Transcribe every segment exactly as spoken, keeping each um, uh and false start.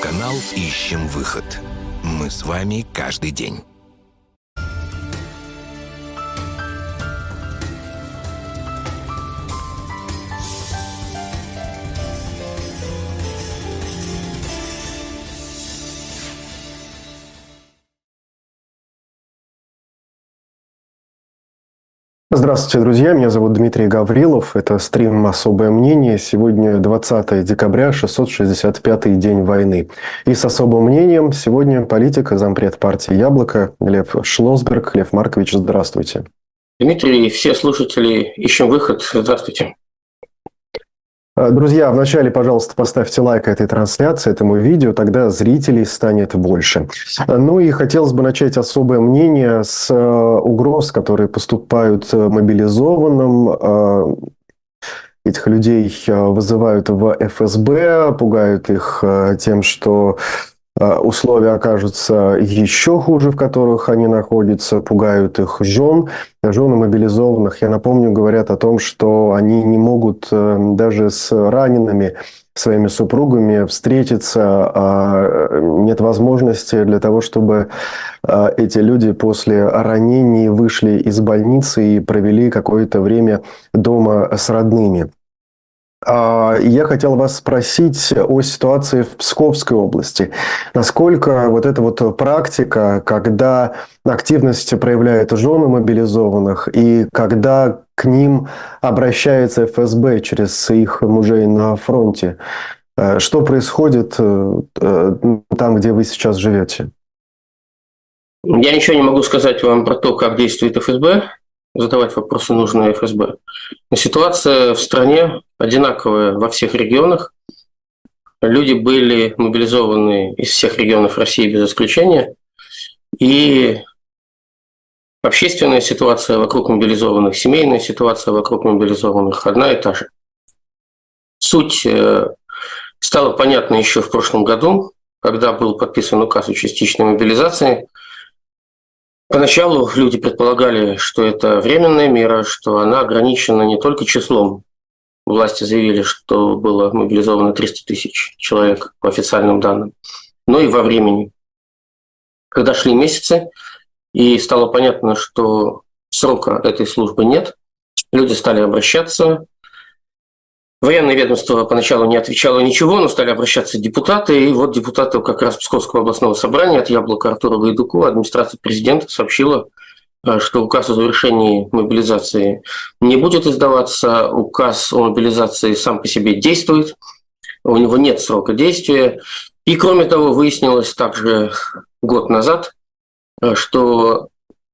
Канал «Ищем выход». Мы с вами каждый день. Здравствуйте, друзья. Меня зовут Дмитрий Гаврилов. Это стрим «Особое мнение». Сегодня двадцатое декабря, шестьсот шестьдесят пятый день войны. И с особым мнением сегодня политик и зампред партии «Яблоко» Лев Шлосберг. Лев Маркович, здравствуйте. Дмитрий, все слушатели, ищем выход. Здравствуйте. Друзья, вначале, пожалуйста, поставьте лайк этой трансляции, этому видео, тогда зрителей станет больше. Ну и хотелось бы начать особое мнение с угроз, которые поступают мобилизованным. Этих людей вызывают в эф эс бэ, пугают их тем, что условия окажутся еще хуже, в которых они находятся, пугают их жен. Жены мобилизованных, я напомню, говорят о том, что они не могут даже с ранеными своими супругами встретиться, нет возможности для того, чтобы эти люди после ранений вышли из больницы и провели какое-то время дома с родными. Я хотел вас спросить о ситуации в Псковской области. Насколько вот эта вот практика, когда активность проявляет жены мобилизованных и когда к ним обращается эф эс бэ через их мужей на фронте, что происходит там, где вы сейчас живете? Я ничего не могу сказать вам про то, как действует эф эс бэ. Задавать вопросы нужно эф эс бэ. Но ситуация в стране одинаковая во всех регионах. Люди были мобилизованы из всех регионов России без исключения. И общественная ситуация вокруг мобилизованных, семейная ситуация вокруг мобилизованных одна и та же. Суть стала понятна еще в прошлом году, когда был подписан указ о частичной мобилизации. Поначалу люди предполагали, что это временная мера, что она ограничена не только числом. Власти заявили, что было мобилизовано триста тысяч человек по официальным данным, но и во времени. Когда шли месяцы, и стало понятно, что срока этой службы нет, люди стали обращаться. Военное ведомство поначалу не отвечало ничего, но стали обращаться депутаты. И вот депутаты как раз Псковского областного собрания от «Яблока» Артура Гайдуку, администрация президента сообщила, что указ о завершении мобилизации не будет издаваться. Указ о мобилизации сам по себе действует, у него нет срока действия. И кроме того, выяснилось также год назад, что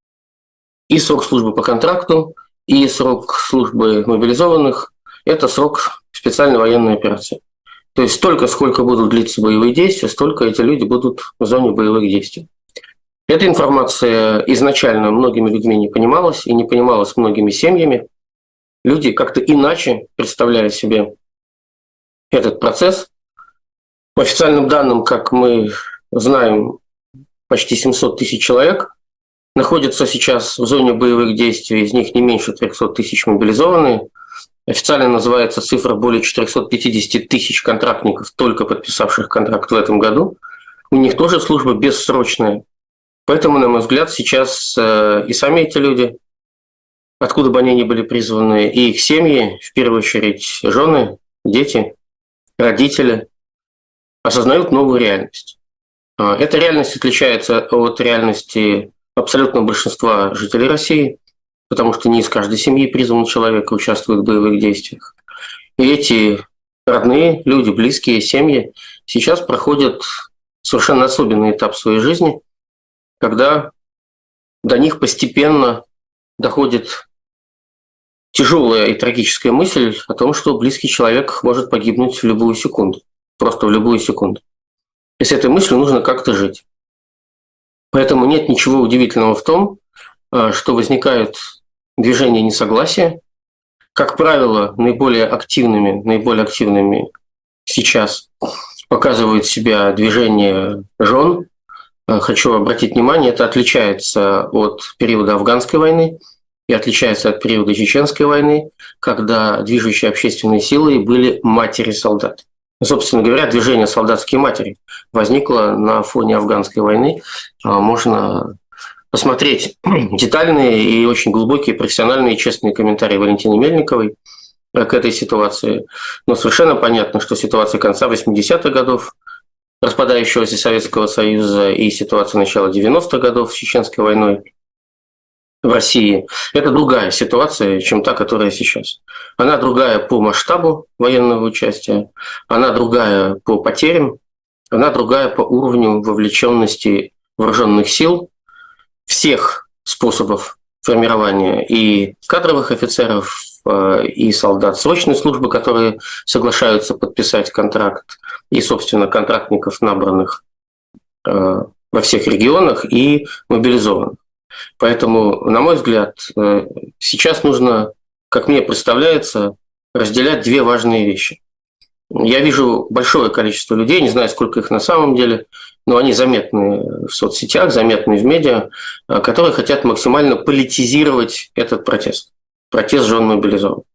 и срок службы по контракту, и срок службы мобилизованных – это срок специальной военной операции. То есть столько, сколько будут длиться боевые действия, столько эти люди будут в зоне боевых действий. Эта информация изначально многими людьми не понималась, и не понималась многими семьями. Люди как-то иначе представляли себе этот процесс. По официальным данным, как мы знаем, почти семьсот тысяч человек находятся сейчас в зоне боевых действий, из них не меньше трехсот тысяч мобилизованные. Официально называется цифра более четырехсот пятидесяти тысяч контрактников, только подписавших контракт в этом году. У них тоже служба бессрочная. Поэтому, на мой взгляд, сейчас и сами эти люди, откуда бы они ни были призваны, и их семьи, в первую очередь жены, дети, родители, осознают новую реальность. Эта реальность отличается от реальности абсолютного большинства жителей России, потому что не из каждой семьи призванный человек участвует в боевых действиях. И эти родные люди, близкие, семьи сейчас проходят совершенно особенный этап своей жизни, когда до них постепенно доходит тяжелая и трагическая мысль о том, что близкий человек может погибнуть в любую секунду, просто в любую секунду. И с этой мыслью нужно как-то жить. Поэтому нет ничего удивительного в том, что возникают движения несогласия. Как правило, наиболее активными, наиболее активными сейчас показывают себя движения жен. Хочу обратить внимание, это отличается от периода афганской войны и отличается от периода чеченской войны, когда движущей общественной силой были матери солдат. Собственно говоря, движение «Солдатские матери» возникло на фоне афганской войны. Можно посмотреть детальные и очень глубокие профессиональные и честные комментарии Валентины Мельниковой к этой ситуации. Но совершенно понятно, что ситуация конца восьмидесятых годов, распадающегося Советского Союза, и ситуация начала девяностых годов с Чеченской войной в России – это другая ситуация, чем та, которая сейчас. Она другая по масштабу военного участия, она другая по потерям, она другая по уровню вовлеченности вооруженных сил всех способов формирования и кадровых офицеров, и солдат срочной службы, которые соглашаются подписать контракт, и, собственно, контрактников, набранных во всех регионах, и мобилизованных. Поэтому, на мой взгляд, сейчас нужно, как мне представляется, разделять две важные вещи. Я вижу большое количество людей, не знаю, сколько их на самом деле, но они заметны в соцсетях, заметны в медиа, которые хотят максимально политизировать этот протест. Протест жен мобилизованных.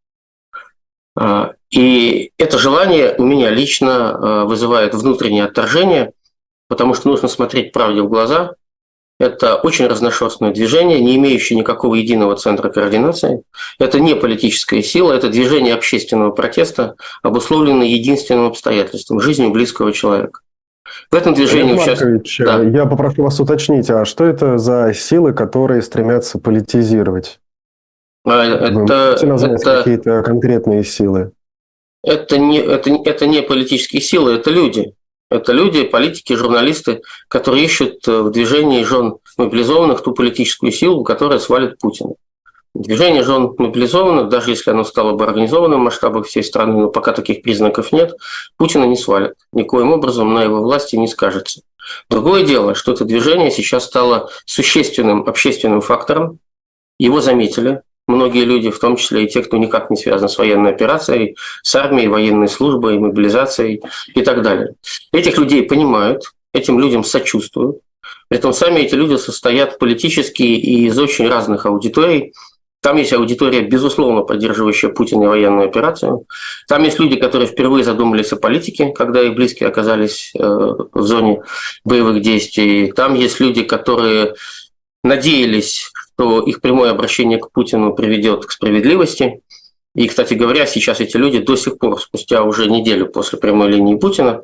И это желание у меня лично вызывает внутреннее отторжение, потому что нужно смотреть правде в глаза. Это очень разношерстное движение, не имеющее никакого единого центра координации. Это не политическая сила, это движение общественного протеста, обусловленное единственным обстоятельством – жизнью близкого человека. В этом движении Олег сейчас... Маркович, Да. Я попрошу вас уточнить, а что это за силы, которые стремятся политизировать? Это, Вы можете назвать это, какие-то конкретные силы? это, не, это, это не политические силы, это люди. Это люди, политики, журналисты, которые ищут в движении жен мобилизованных ту политическую силу, которая свалит Путина. Движение жен мобилизованных, даже если оно стало бы организованным в масштабах всей страны, но пока таких признаков нет, Путина не свалит. Никоим образом на его власти не скажется. Другое дело, что это движение сейчас стало существенным общественным фактором. Его заметили многие люди, в том числе и те, кто никак не связан с военной операцией, с армией, военной службой, мобилизацией и так далее. Этих людей понимают, этим людям сочувствуют. Притом сами эти люди состоят политически и из очень разных аудиторий. Там есть аудитория, безусловно, поддерживающая Путина и военную операцию. Там есть люди, которые впервые задумались о политике, когда их близкие оказались в зоне боевых действий. Там есть люди, которые надеялись, что их прямое обращение к Путину приведет к справедливости. И, кстати говоря, сейчас эти люди до сих пор, спустя уже неделю после прямой линии Путина,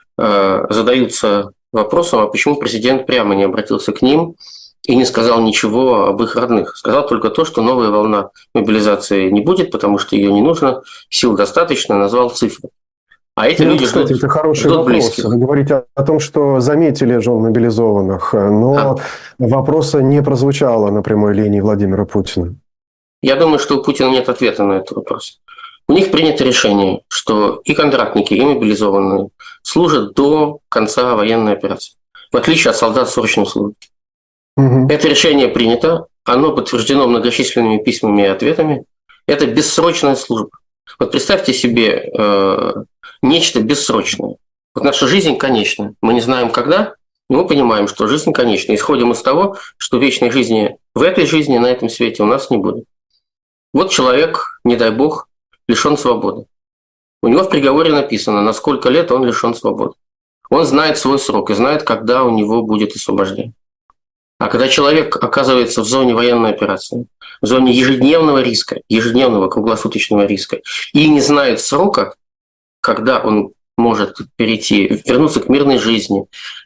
задаются вопросом, а почему президент прямо не обратился к ним и не сказал ничего об их родных. Сказал только то, что новая волна мобилизации не будет, потому что ее не нужно, сил достаточно, назвал цифры. А эти ну, люди кстати, ждут, это хороший ждут вопрос. близких. Вы говорите о том, что заметили жен мобилизованных, но А. вопроса не прозвучало на прямой линии Владимира Путина. Я думаю, что у Путина нет ответа на этот вопрос. У них принято решение, что и контрактники, и мобилизованные служат до конца военной операции, в отличие от солдат срочной службы. Угу. Это решение принято, оно подтверждено многочисленными письмами и ответами. Это бессрочная служба. Вот представьте себе э, нечто бессрочное. Вот наша жизнь конечна. Мы не знаем, когда, но мы понимаем, что жизнь конечна. Исходим из того, что вечной жизни в этой жизни, на этом свете у нас не будет. Вот человек, не дай бог, лишен свободы. У него в приговоре написано, на сколько лет он лишен свободы. Он знает свой срок и знает, когда у него будет освобождение. А когда человек оказывается в зоне военной операции, в зоне ежедневного риска, ежедневного круглосуточного риска, и не знает срока, когда он может перейти, вернуться к мирной жизни,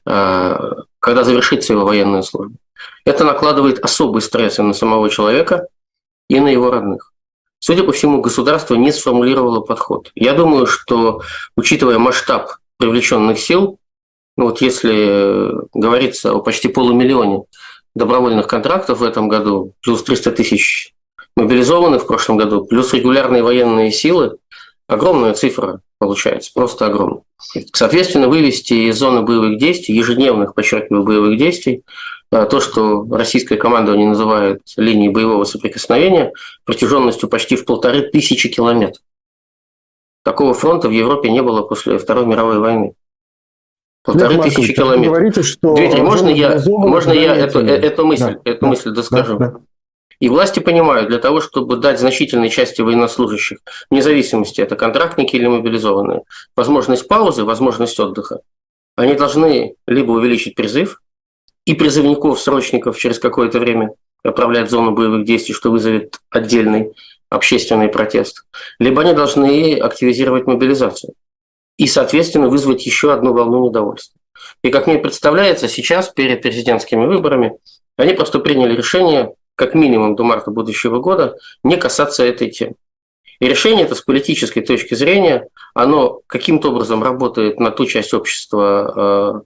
когда завершится его военная служба, это накладывает особый стресс и на самого человека, и на его родных. Судя по всему, государство не сформулировало подход. Я думаю, что, учитывая масштаб привлеченных сил, ну вот если говорится о почти полумиллионе добровольных контрактов в этом году, плюс триста тысяч мобилизованных в прошлом году, плюс регулярные военные силы, огромная цифра получается, просто огромная. Соответственно, вывести из зоны боевых действий, ежедневных, подчеркиваю, боевых действий, то, что российское командование называет линией боевого соприкосновения, протяженностью почти в полторы тысячи километров. Такого фронта в Европе не было после Второй мировой войны. Полторы Лев тысячи Маркович, километров. Говорите, что Дмитрий, можно я, можно я эту, заметили. эту мысль, да, эту да, мысль доскажу? Да, да. И власти понимают, для того, чтобы дать значительной части военнослужащих, вне зависимости, это контрактники или мобилизованные, возможность паузы, возможность отдыха, они должны либо увеличить призыв, и призывников, срочников через какое-то время отправлять в зону боевых действий, что вызовет отдельный общественный протест, либо они должны активизировать мобилизацию и, соответственно, вызвать еще одну волну недовольства. И, как мне представляется, сейчас, перед президентскими выборами, они просто приняли решение, как минимум до марта будущего года, не касаться этой темы. И решение это с политической точки зрения, оно каким-то образом работает на ту часть общества,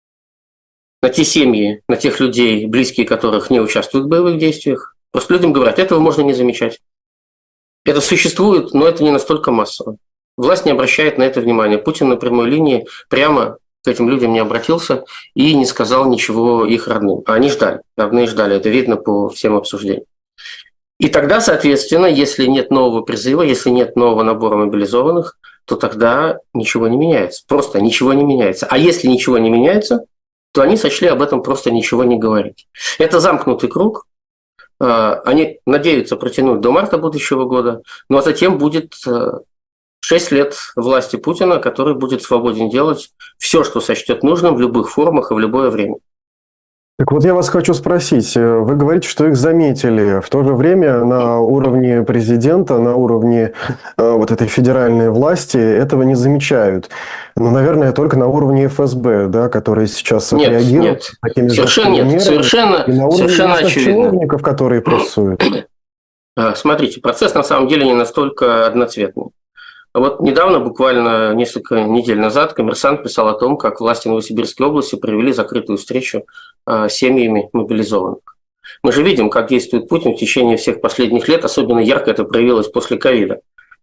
на те семьи, на тех людей, близкие которых не участвуют в боевых действиях. Просто людям говорят, этого можно не замечать. Это существует, но это не настолько массово. Власть не обращает на это внимания. Путин на прямой линии прямо к этим людям не обратился и не сказал ничего их родным. А они ждали, родные ждали. Это видно по всем обсуждениям. И тогда, соответственно, если нет нового призыва, если нет нового набора мобилизованных, то тогда ничего не меняется. Просто ничего не меняется. А если ничего не меняется, то они сочли об этом просто ничего не говорить. Это замкнутый круг. Они надеются протянуть до марта будущего года, ну а затем будет шесть лет власти Путина, который будет свободен делать все, что сочтет нужным в любых формах и в любое время. Так вот я вас хочу спросить, вы говорите, что их заметили, в то же время на уровне президента, на уровне э, вот этой федеральной власти этого не замечают. Ну, наверное, только на уровне эф эс бэ, да, которые сейчас нет, отреагируют нет. такими совершенно нет, мерами, совершенно, и на уровне совершенно очевидно. чиновников, которые прессуют. Смотрите, процесс на самом деле не настолько одноцветный. Вот недавно, буквально несколько недель назад, «Коммерсант» писал о том, как власти Новосибирской области провели закрытую встречу с семьями мобилизованных. Мы же видим, как действует Путин в течение всех последних лет, особенно ярко это проявилось после ковида.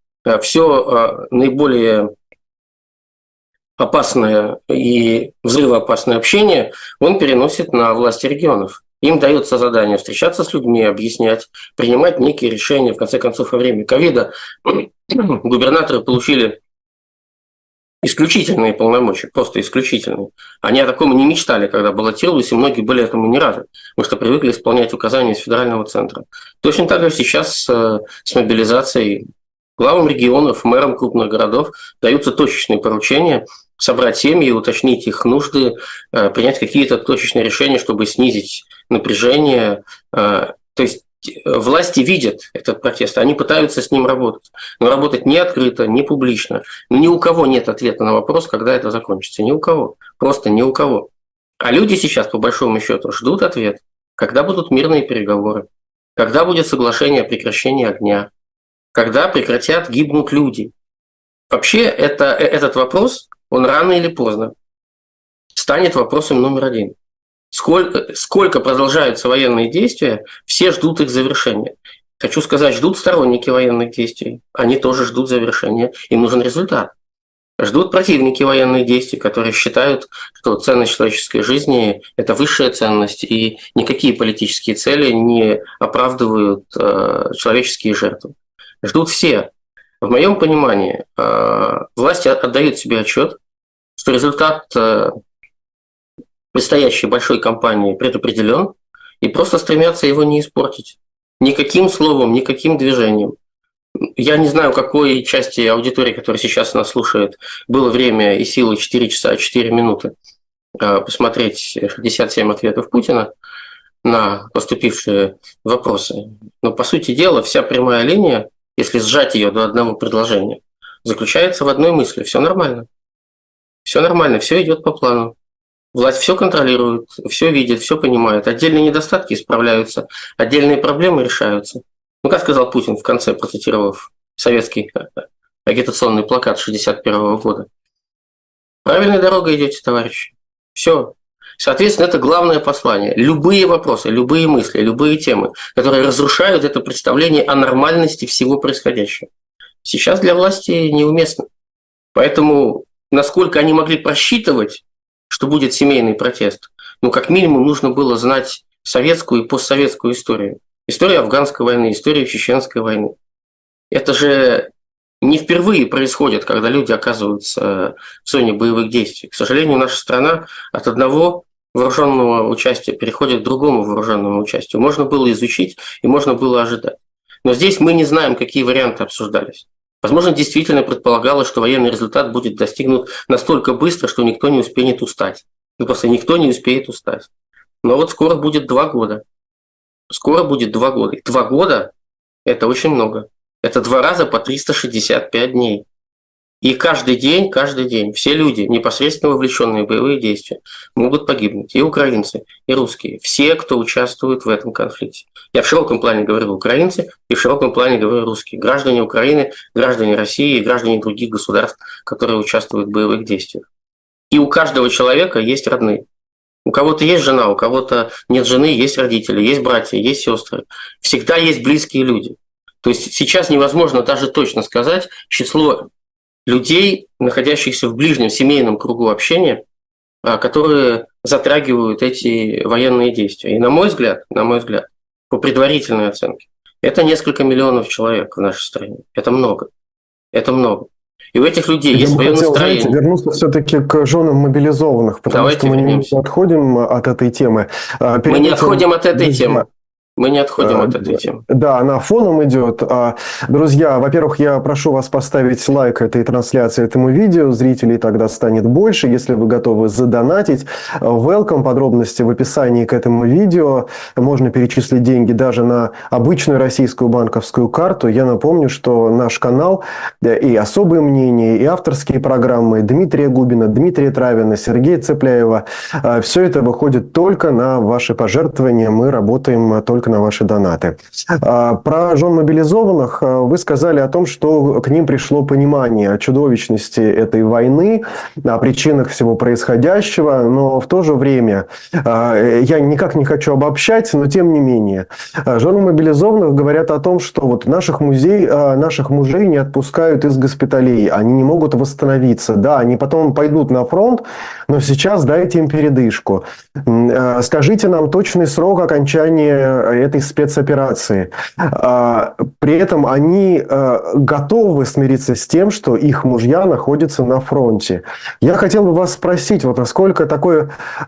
Все наиболее опасное и взрывоопасное общение он переносит на власти регионов. Им дается задание встречаться с людьми, объяснять, принимать некие решения. В конце концов, во время ковида губернаторы получили исключительные полномочия, просто исключительные. Они о таком не мечтали, когда баллотировались, и многие были этому не рады, потому что привыкли исполнять указания из федерального центра. Точно так же сейчас с мобилизацией главам регионов, мэрам крупных городов даются точечные поручения собрать семьи, уточнить их нужды, принять какие-то точечные решения, чтобы снизить напряжение. То есть власти видят этот протест, они пытаются с ним работать. Но работать не открыто, не публично. Ни у кого нет ответа на вопрос, когда это закончится. Ни у кого. Просто ни у кого. А люди сейчас, по большому счету, ждут ответ, когда будут мирные переговоры, когда будет соглашение о прекращении огня, когда прекратят гибнуть люди. Вообще это, этот вопрос, он рано или поздно станет вопросом номер один. Сколько, сколько продолжаются военные действия, все ждут их завершения. Хочу сказать, ждут сторонники военных действий. Они тоже ждут завершения. Им нужен результат. Ждут противники военных действий, которые считают, что ценность человеческой жизни – это высшая ценность, и никакие политические цели не оправдывают э, человеческие жертвы. Ждут все. В моем понимании, э, власти отдают себе отчет, что результат э, предстоящей большой кампании предопределен, и просто стремятся его не испортить. Никаким словом, никаким движением. Я не знаю, какой части аудитории, которая сейчас нас слушает, было время и силы четыре часа четыре минуты посмотреть шестьдесят семь ответов Путина на поступившие вопросы. Но, по сути дела, вся прямая линия, если сжать ее до одного предложения, заключается в одной мысли. Все нормально. Все нормально, все идет по плану. Власть все контролирует, все видит, все понимает. Отдельные недостатки исправляются, отдельные проблемы решаются. Ну, как сказал Путин в конце, процитировав советский агитационный плакат шестьдесят первого года. Правильной дорогой идете, товарищи. Все. Соответственно, это главное послание. Любые вопросы, любые мысли, любые темы, которые разрушают это представление о нормальности всего происходящего, сейчас для власти неуместны. Поэтому, насколько они могли просчитывать, что будет семейный протест, ну, как минимум, нужно было знать советскую и постсоветскую историю. История афганской войны, история чеченской войны. Это же не впервые происходит, когда люди оказываются в зоне боевых действий. К сожалению, наша страна от одного вооруженного участия переходит к другому вооруженному участию. Можно было изучить и можно было ожидать. Но здесь мы не знаем, какие варианты обсуждались. Возможно, действительно предполагалось, что военный результат будет достигнут настолько быстро, что никто не успеет устать. Ну, просто никто не успеет устать. Но вот скоро будет два года. Скоро будет два года. И два года – это очень много. Это два раза по триста шестьдесят пять дней. И каждый день, каждый день все люди, непосредственно вовлеченные в боевые действия, могут погибнуть. И украинцы, и русские. Все, кто участвует в этом конфликте. Я в широком плане говорю украинцы, и в широком плане говорю русские. Граждане Украины, граждане России и граждане других государств, которые участвуют в боевых действиях. И у каждого человека есть родные. У кого-то есть жена, у кого-то нет жены, есть родители, есть братья, есть сестры. Всегда есть близкие люди. То есть сейчас невозможно даже точно сказать число людей, находящихся в ближнем семейном кругу общения, которые затрагивают эти военные действия. И на мой взгляд, на мой взгляд, по предварительной оценке, это несколько миллионов человек в нашей стране. Это много. Это много. И у этих людей Я есть свое хотел, настроение. знаете, вернуться все-таки к женам мобилизованных, потому Давайте что мы вернемся. не отходим от этой темы. Перед Мы не этим, отходим от этой друзья, темы. Мы не отходим А, от этой темы. Да, она фоном идет. А, Друзья, во-первых, я прошу вас поставить лайк этой трансляции, этому видео. Зрителей тогда станет больше. Если вы готовы задонатить, welcome. Подробности в описании к этому видео. Можно перечислить деньги даже на обычную российскую банковскую карту. Я напомню, что наш канал и особые мнения, и авторские программы Дмитрия Губина, Дмитрия Травина, Сергея Цепляева, все это выходит только на ваши пожертвования. Мы работаем только на ваши донаты. Про жен мобилизованных вы сказали о том, что к ним пришло понимание о чудовищности этой войны, о причинах всего происходящего, но в то же время, я никак не хочу обобщать, но тем не менее, жены мобилизованных говорят о том, что вот наших, музей, наших мужей не отпускают из госпиталей, они не могут восстановиться. Да, они потом пойдут на фронт, но сейчас дайте им передышку. Скажите нам точный срок окончания этой спецоперации. При этом они готовы смириться с тем, что их мужья находятся на фронте. Я хотел бы вас спросить, вот насколько такое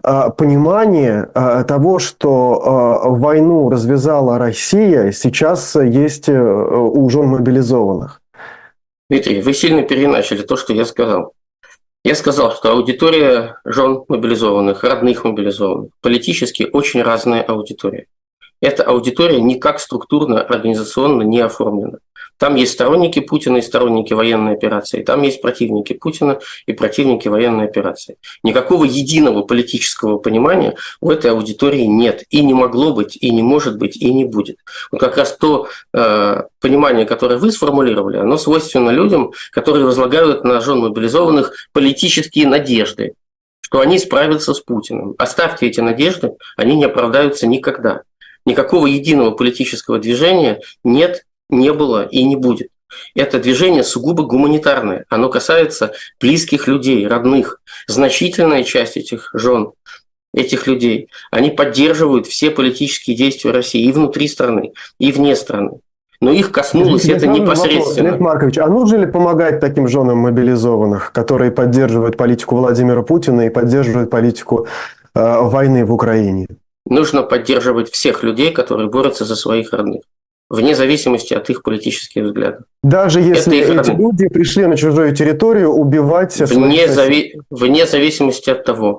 понимание того, что войну развязала Россия, сейчас есть у жен мобилизованных? Дмитрий, вы сильно переначали то, что я сказал. Я сказал, что аудитория жен мобилизованных, родных мобилизованных, политически очень разная аудитория. Эта аудитория никак структурно, организационно не оформлена. Там есть сторонники Путина и сторонники военной операции. Там есть противники Путина и противники военной операции. Никакого единого политического понимания у этой аудитории нет. И не могло быть, и не может быть, и не будет. Вот как раз то э, понимание, которое вы сформулировали, оно свойственно людям, которые возлагают на жен мобилизованных политические надежды, что они справятся с Путиным. Оставьте эти надежды, они не оправдаются никогда. Никакого единого политического движения нет, не было и не будет. Это движение сугубо гуманитарное. Оно касается близких людей, родных. Значительная часть этих жен, этих людей, они поддерживают все политические действия России и внутри страны, и вне страны. Но их коснулось Здесь это непосредственно. Лев Маркович, а нужно ли помогать таким женам мобилизованных, которые поддерживают политику Владимира Путина и поддерживают политику э, войны в Украине? Нужно поддерживать всех людей, которые борются за своих родных, вне зависимости от их политических взглядов. Даже если эти родные. люди пришли на чужую территорию убивать... Вне, зави... вне зависимости от того,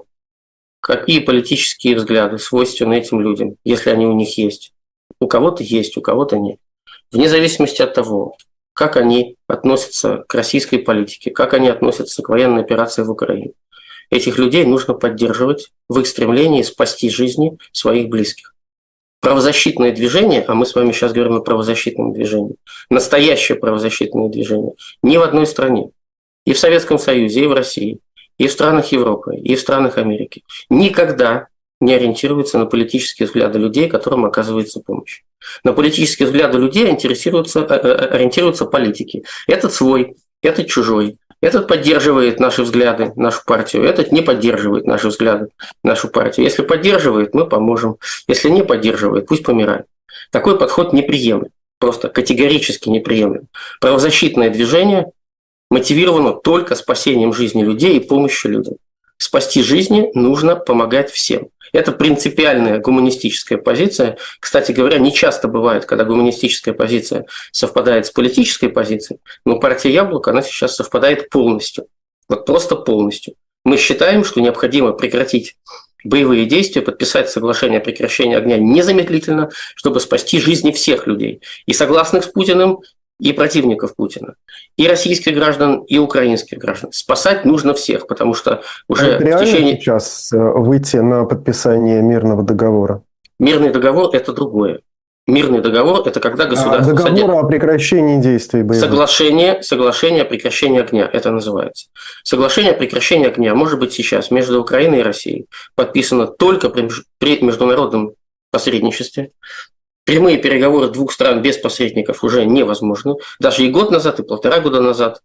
какие политические взгляды свойственны этим людям, если они у них есть. У кого-то есть, у кого-то нет. Вне зависимости от того, как они относятся к российской политике, как они относятся к военной операции в Украине. Этих людей нужно поддерживать в их стремлении спасти жизни своих близких. Правозащитное движение, а мы с вами сейчас говорим о правозащитном движении, настоящее правозащитное движение, ни в одной стране, и в Советском Союзе, и в России, и в странах Европы, и в странах Америки, никогда не ориентируется на политические взгляды людей, которым оказывается помощь. На политические взгляды людей ориентируются, ориентируются политики. Этот свой, этот чужой. Этот поддерживает наши взгляды, нашу партию, этот не поддерживает наши взгляды, нашу партию. Если поддерживает, мы поможем. Если не поддерживает, пусть помирает. Такой подход неприемлем, просто категорически неприемлем. Правозащитное движение мотивировано только спасением жизни людей и помощью людям. Спасти жизни нужно помогать всем. Это принципиальная гуманистическая позиция. Кстати говоря, не часто бывает, когда гуманистическая позиция совпадает с политической позицией, но партия «Яблоко», она сейчас совпадает полностью. Вот просто полностью. Мы считаем, что необходимо прекратить боевые действия, подписать соглашение о прекращении огня незамедлительно, чтобы спасти жизни всех людей. И согласных с Путиным, и противников Путина, и российских граждан, и украинских граждан. Спасать нужно всех, потому что уже это реально в течение... сейчас выйти на подписание мирного договора? Мирный договор – это другое. Мирный договор – это когда государство... А, договор садит... о прекращении действий боевых. Соглашение, соглашение о прекращении огня, это называется. Соглашение о прекращении огня может быть сейчас между Украиной и Россией подписано только при международном посредничестве. Прямые переговоры двух стран без посредников уже невозможны. Даже и год назад, и полтора года назад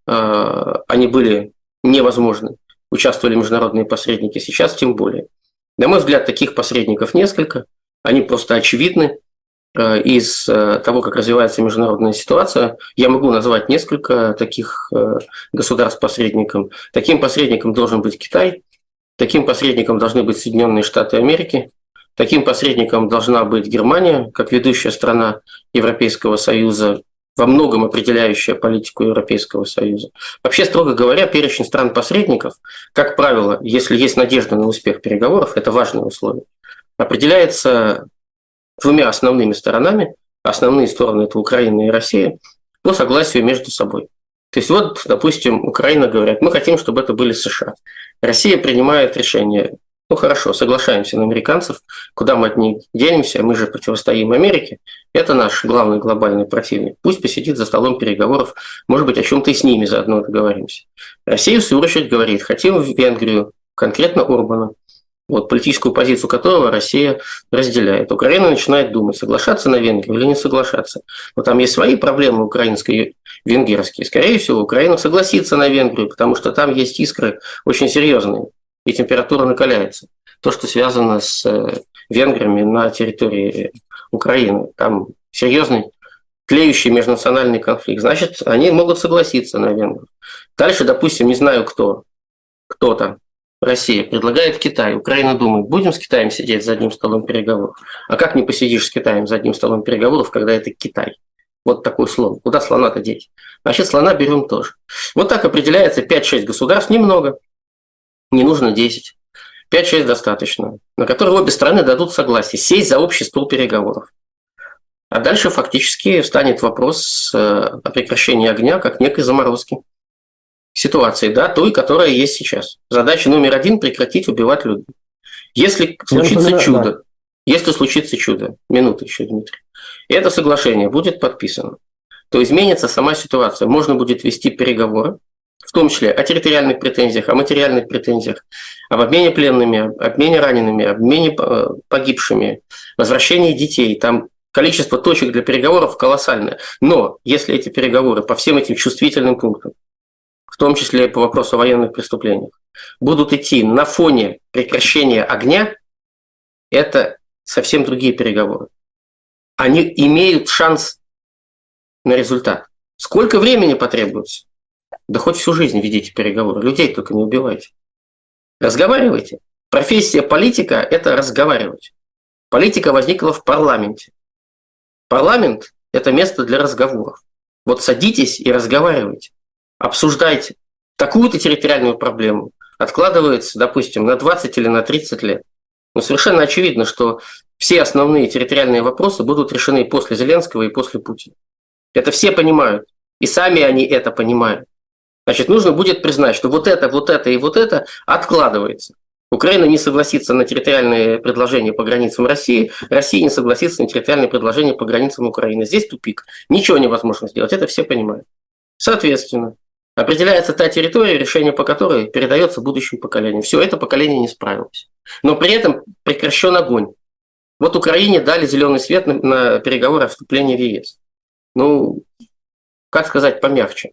э, они были невозможны. Участвовали международные посредники, сейчас тем более. На мой взгляд, таких посредников несколько. Они просто очевидны. Э, из э, того, как развивается международная ситуация, я могу назвать несколько таких э, государств-посредником. Таким посредником должен быть Китай. Таким посредником должны быть Соединенные Штаты Америки. Таким посредником должна быть Германия, как ведущая страна Европейского Союза, во многом определяющая политику Европейского Союза. Вообще, строго говоря, перечень стран-посредников, как правило, если есть надежда на успех переговоров, это важное условие, определяется двумя основными сторонами. Основные стороны – это Украина и Россия, по согласию между собой. То есть вот, допустим, Украина говорит, мы хотим, чтобы это были США. Россия принимает решение. Ну хорошо, соглашаемся на американцев, куда мы от них денемся, мы же противостоим Америке, это наш главный глобальный противник. Пусть посидит за столом переговоров, может быть, о чем-то и с ними заодно договоримся. Россия, в свою очередь, говорит, хотим в Венгрию, конкретно Орбана, вот, политическую позицию которого Россия разделяет. Украина начинает думать, соглашаться на Венгрию или не соглашаться. Но там есть свои проблемы украинские и венгерские. Скорее всего, Украина согласится на Венгрию, потому что там есть искры очень серьезные. И температура накаляется. То, что связано с венграми на территории Украины. Там серьезный тлеющий межнациональный конфликт. Значит, они могут согласиться на венгров. Дальше, допустим, не знаю кто, кто-то, Россия, предлагает Китай. Украина думает, будем с Китаем сидеть за одним столом переговоров. А как не посидишь с Китаем за одним столом переговоров, когда это Китай? Вот такой слон. Куда слона-то деть? Значит, слона берем тоже. Вот так определяется пять-шесть государств, немного. Не нужно десять. пять-шесть достаточно. На которые обе страны дадут согласие. Сесть за общий стол переговоров. А дальше фактически встанет вопрос о прекращении огня как некой заморозки ситуации, да, той, которая есть сейчас. Задача номер один – прекратить убивать людей. Если случится напоминаю, чудо, да. если случится чудо, минута еще, Дмитрий, и это соглашение будет подписано, то изменится сама ситуация. Можно будет вести переговоры, в том числе о территориальных претензиях, о материальных претензиях, об обмене пленными, об обмене ранеными, об обмене погибшими, возвращении детей. Там количество точек для переговоров колоссальное. Но если эти переговоры по всем этим чувствительным пунктам, в том числе по вопросу о военных преступлениях, будут идти на фоне прекращения огня, это совсем другие переговоры. Они имеют шанс на результат. Сколько времени потребуется? Да хоть всю жизнь ведите переговоры. Людей только не убивайте. Разговаривайте. Профессия политика – это разговаривать. Политика возникла в парламенте. Парламент – это место для разговоров. Вот садитесь и разговаривайте. Обсуждайте. Такую-то территориальную проблему откладывается, допустим, на двадцать или на тридцать лет. Но совершенно очевидно, что все основные территориальные вопросы будут решены после Зеленского и после Путина. Это все понимают. И сами они это понимают. Значит, нужно будет признать, что вот это, вот это и вот это откладывается. Украина не согласится на территориальные предложения по границам России, Россия не согласится на территориальные предложения по границам Украины. Здесь тупик. Ничего невозможно сделать. Это все понимают. Соответственно, определяется та территория, решение по которой передается будущим поколениям. Все, это поколение не справилось. Но при этом прекращен огонь. Вот Украине дали зеленый свет на, на переговоры о вступлении в ЕС. Ну, как сказать помягче?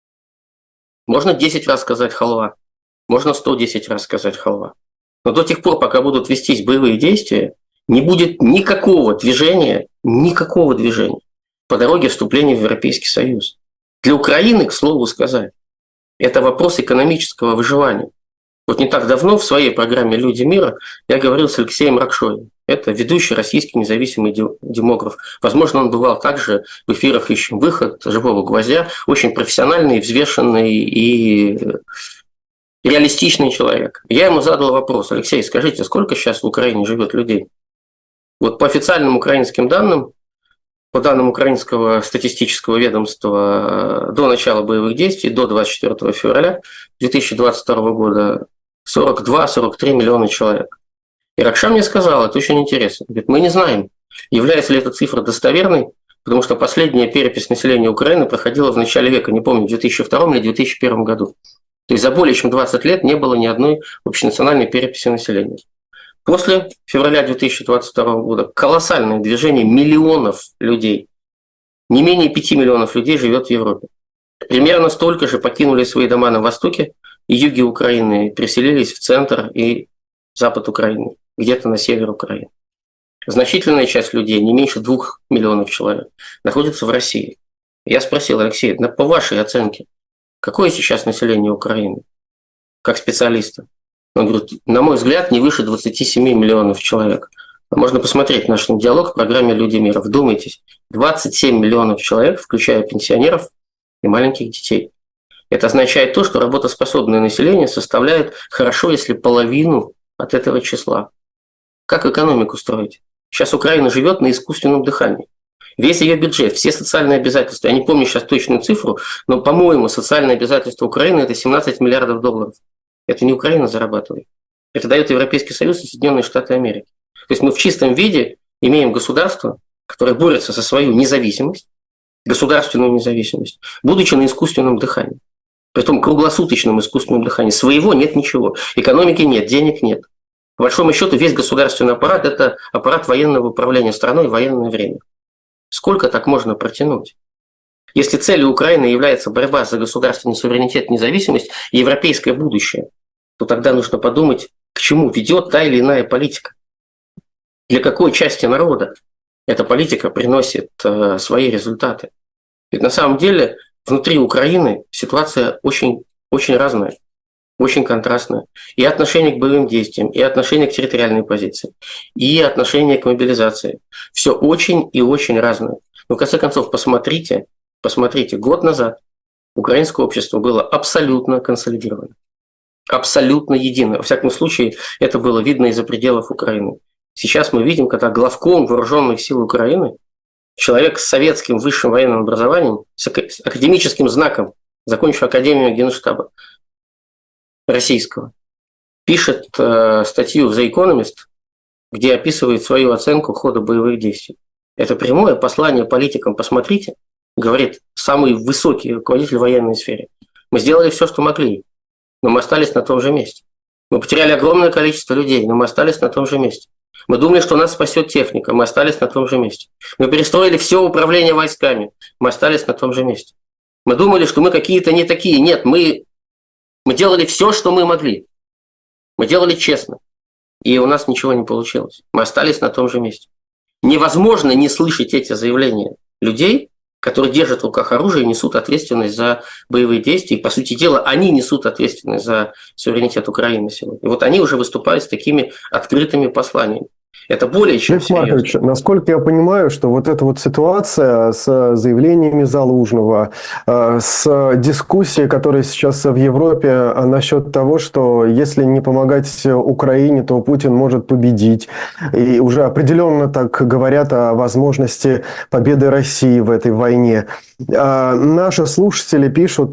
Можно десять раз сказать халва, можно сто десять раз сказать халва. Но до тех пор, пока будут вестись боевые действия, не будет никакого движения, никакого движения по дороге вступления в Европейский Союз. Для Украины, к слову сказать, это вопрос экономического выживания. Вот не так давно в своей программе «Люди мира» я говорил с Алексеем Ракшоем. Это ведущий российский независимый демограф. Возможно, он бывал также в эфирах «Ищем выход», «Живого гвоздя». Очень профессиональный, взвешенный и реалистичный человек. Я ему задал вопрос: Алексей, скажите, сколько сейчас в Украине живет людей? Вот по официальным украинским данным, по данным украинского статистического ведомства, до начала боевых действий, до двадцать четвёртого февраля две тысячи двадцать второго года, сорок два - сорок три миллиона человек. И Ракша мне сказал, это очень интересно, говорит, мы не знаем, является ли эта цифра достоверной, потому что последняя перепись населения Украины проходила в начале века, не помню, в две тысячи втором или две тысячи первом году. То есть за более чем двадцать лет не было ни одной общенациональной переписи населения. После февраля две тысячи двадцать второго года колоссальное движение миллионов людей, не менее пяти миллионов людей живет в Европе. Примерно столько же покинули свои дома на востоке и юге Украины, переселились в центр и запад Украины, где-то на север Украины. Значительная часть людей, не меньше двух миллионов человек, находится в России. Я спросил: Алексей, по вашей оценке, какое сейчас население Украины, как специалиста? Он говорит, на мой взгляд, не выше двадцати семи миллионов человек. Можно посмотреть наш диалог в программе «Люди мира». Вдумайтесь, двадцать семь миллионов человек, включая пенсионеров и маленьких детей. Это означает то, что работоспособное население составляет хорошо, если половину от этого числа. Как экономику строить? Сейчас Украина живет на искусственном дыхании. Весь ее бюджет, все социальные обязательства, я не помню сейчас точную цифру, но, по-моему, социальные обязательства Украины – это семнадцать миллиардов долларов. Это не Украина зарабатывает. Это дает Европейский Союз и Соединенные Штаты Америки. То есть мы в чистом виде имеем государство, которое борется за свою независимость, государственную независимость, будучи на искусственном дыхании. Притом круглосуточном искусственном дыхании. Своего нет ничего. Экономики нет, денег нет. По большому счету весь государственный аппарат – это аппарат военного управления страной в военное время. Сколько так можно протянуть? Если целью Украины является борьба за государственный суверенитет, независимость и европейское будущее, то тогда нужно подумать, к чему ведет та или иная политика. Для какой части народа эта политика приносит э, свои результаты. Ведь на самом деле внутри Украины ситуация очень, очень разная, очень контрастная. И отношение к боевым действиям, и отношение к территориальной позиции, и отношение к мобилизации. Все очень и очень разное. Но в конце концов, посмотрите, посмотрите, год назад украинское общество было абсолютно консолидировано, абсолютно едино. Во всяком случае, это было видно из-за пределов Украины. Сейчас мы видим, когда главком вооруженных сил Украины, человек с советским высшим военным образованием, с академическим знаком, закончив Академию Генштаба российского, пишет э, статью в The Economist, где описывает свою оценку хода боевых действий. Это прямое послание политикам. Посмотрите, говорит самый высокий руководитель в военной сфере. Мы сделали все, что могли, но мы остались на том же месте. Мы потеряли огромное количество людей, но мы остались на том же месте. Мы думали, что нас спасет техника, мы остались на том же месте. Мы перестроили все управление войсками, мы остались на том же месте. Мы думали, что мы какие-то не такие. Нет, мы, мы делали все, что мы могли. Мы делали честно. И у нас ничего не получилось. Мы остались на том же месте. Невозможно не слышать эти заявления людей, которые держат в руках оружие и несут ответственность за боевые действия. И, по сути дела, они несут ответственность за суверенитет Украины сегодня. И вот они уже выступают с такими открытыми посланиями. Это более чем серьезно. Насколько я понимаю, что вот эта вот ситуация с заявлениями Залужного, с дискуссией, которая сейчас в Европе насчет того, что если не помогать Украине, то Путин может победить. И уже определенно так говорят о возможности победы России в этой войне. Наши слушатели пишут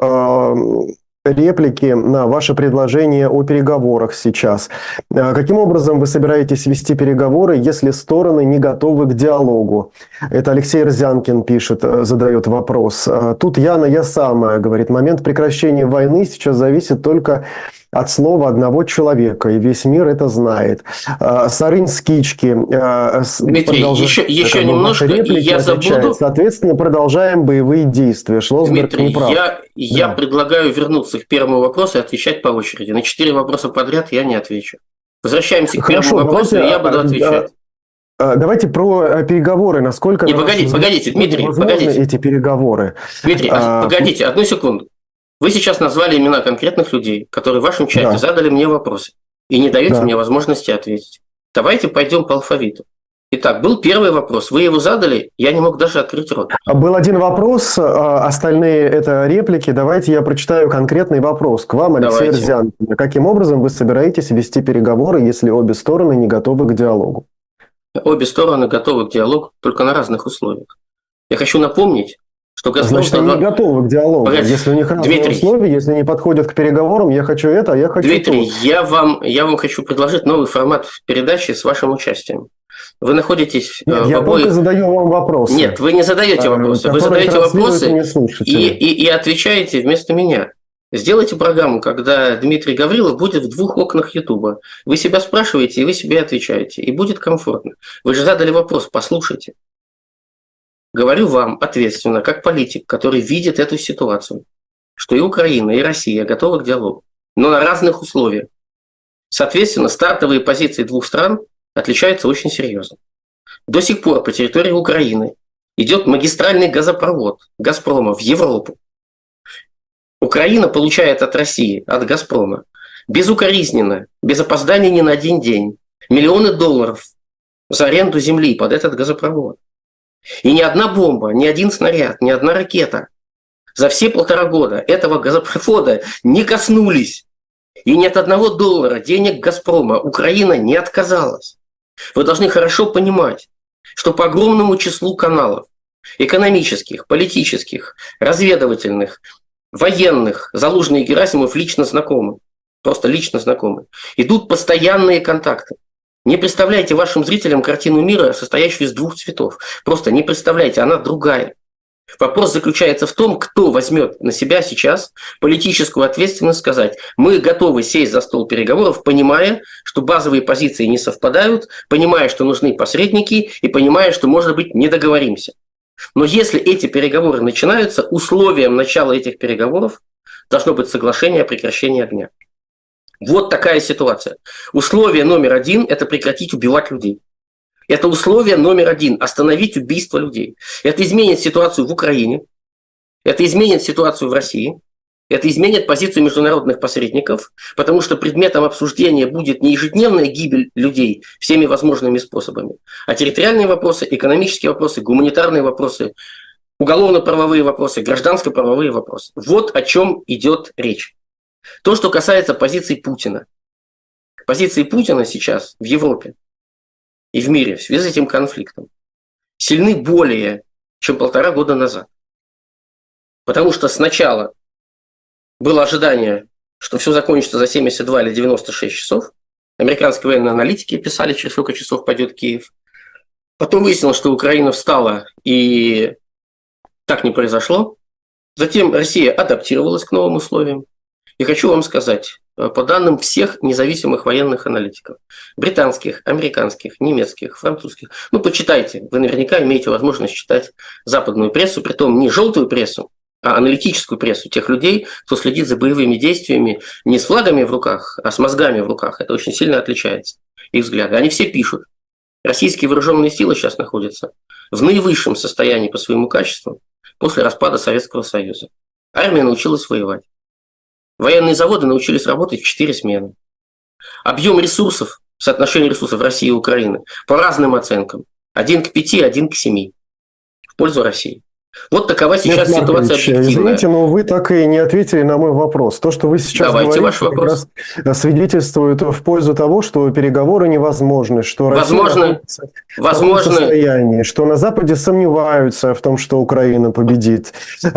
реплики на ваше предложение о переговорах сейчас. Каким образом вы собираетесь вести переговоры, если стороны не готовы к диалогу? Это Алексей Рзянкин пишет, задает вопрос. Тут Яна я самая, говорит, момент прекращения войны сейчас зависит только от слова одного человека, и весь мир это знает. Сарынь Скички. Дмитрий, еще, еще немножко, и я забуду. Соответственно, продолжаем боевые действия. Шлосберг Дмитрий, не прав. Я, я да. предлагаю вернуться к первому вопросу и отвечать по очереди. На четыре вопроса подряд я не отвечу. Возвращаемся к Хорошо, первому вопросу, давайте, и я буду отвечать. Давайте про переговоры. Насколько... Не, погодите, погодите, Дмитрий, погодите. Эти переговоры. Дмитрий, а, погодите, одну секунду. Вы сейчас назвали имена конкретных людей, которые в вашем чате Да. задали мне вопросы и не даете Да. мне возможности ответить. Давайте пойдем по алфавиту. Итак, был первый вопрос. Вы его задали, я не мог даже открыть рот. Был один вопрос, а остальные это реплики. Давайте я прочитаю конкретный вопрос к вам, Алексей Давайте. Эрзян. Каким образом вы собираетесь вести переговоры, если обе стороны не готовы к диалогу? Обе стороны готовы к диалогу, только на разных условиях. Я хочу напомнить, что «Газпром» Значит, они не создал- готовы к диалогу. Погоди, Если у них разные Дмитрий. условия, если не подходят к переговорам, я хочу это, а я хочу Дмитрий, то. я вам, я вам хочу предложить новый формат передачи с вашим участием. Вы находитесь Нет, э, я в обоих... только задаю вам вопросы. Нет, вы не задаете э, вопросы. Вы которые задаете транслируют вопросы мне и, слушатели. и, и отвечаете вместо меня. Сделайте программу, когда Дмитрий Гаврилов будет в двух окнах Ютуба. Вы себя спрашиваете, и вы себе отвечаете. И будет комфортно. Вы же задали вопрос, послушайте. Говорю вам ответственно, как политик, который видит эту ситуацию, что и Украина, и Россия готовы к диалогу, но на разных условиях. Соответственно, стартовые позиции двух стран отличаются очень серьезно. До сих пор по территории Украины идет магистральный газопровод «Газпрома» в Европу. Украина получает от России, от «Газпрома», безукоризненно, без опоздания ни на один день, миллионы долларов за аренду земли под этот газопровод. И ни одна бомба, ни один снаряд, ни одна ракета за все полтора года этого газопровода не коснулись. И ни от одного доллара денег «Газпрома» Украина не отказалась. Вы должны хорошо понимать, что по огромному числу каналов экономических, политических, разведывательных, военных Залужный и Герасимов лично знакомы, просто лично знакомы, идут постоянные контакты. Не представляйте вашим зрителям картину мира, состоящую из двух цветов. Просто не представляйте, она другая. Вопрос заключается в том, кто возьмет на себя сейчас политическую ответственность сказать: мы готовы сесть за стол переговоров, понимая, что базовые позиции не совпадают, понимая, что нужны посредники и понимая, что, может быть, не договоримся. Но если эти переговоры начинаются, условием начала этих переговоров должно быть соглашение о прекращении огня. Вот такая ситуация. Условие номер один – это прекратить убивать людей. Это условие номер один – остановить убийство людей. Это изменит ситуацию в Украине, это изменит ситуацию в России, это изменит позицию международных посредников, потому что предметом обсуждения будет не ежедневная гибель людей всеми возможными способами, а территориальные вопросы, экономические вопросы, гуманитарные вопросы, уголовно-правовые вопросы, гражданско-правовые вопросы. Вот о чем идет речь. То, что касается позиции Путина. Позиции Путина сейчас в Европе и в мире в связи с этим конфликтом сильны более, чем полтора года назад. Потому что сначала было ожидание, что все закончится за семьдесят два или девяносто шесть часов. Американские военные аналитики писали, через сколько часов пойдет Киев. Потом выяснилось, что Украина встала, и так не произошло. Затем Россия адаптировалась к новым условиям. И хочу вам сказать, по данным всех независимых военных аналитиков, британских, американских, немецких, французских, ну, почитайте, вы наверняка имеете возможность читать западную прессу, притом не желтую прессу, а аналитическую прессу тех людей, кто следит за боевыми действиями не с флагами в руках, а с мозгами в руках. Это очень сильно отличается, их взгляды. Они все пишут. Российские вооруженные силы сейчас находятся в наивысшем состоянии по своему качеству после распада Советского Союза. Армия научилась воевать. Военные заводы научились работать в четыре смены. Объем ресурсов, соотношение ресурсов России и Украины по разным оценкам один к пяти, один к семи в пользу России. Вот такова сейчас Нет, ситуация Маркович, объективная. извините, но вы так и не ответили на мой вопрос. То, что вы сейчас Давайте говорите, ваш вопрос. как раз свидетельствует в пользу того, что переговоры невозможны, что Возможно, Россия находится в возможно. таком состоянии, что на Западе сомневаются в том, что Украина победит.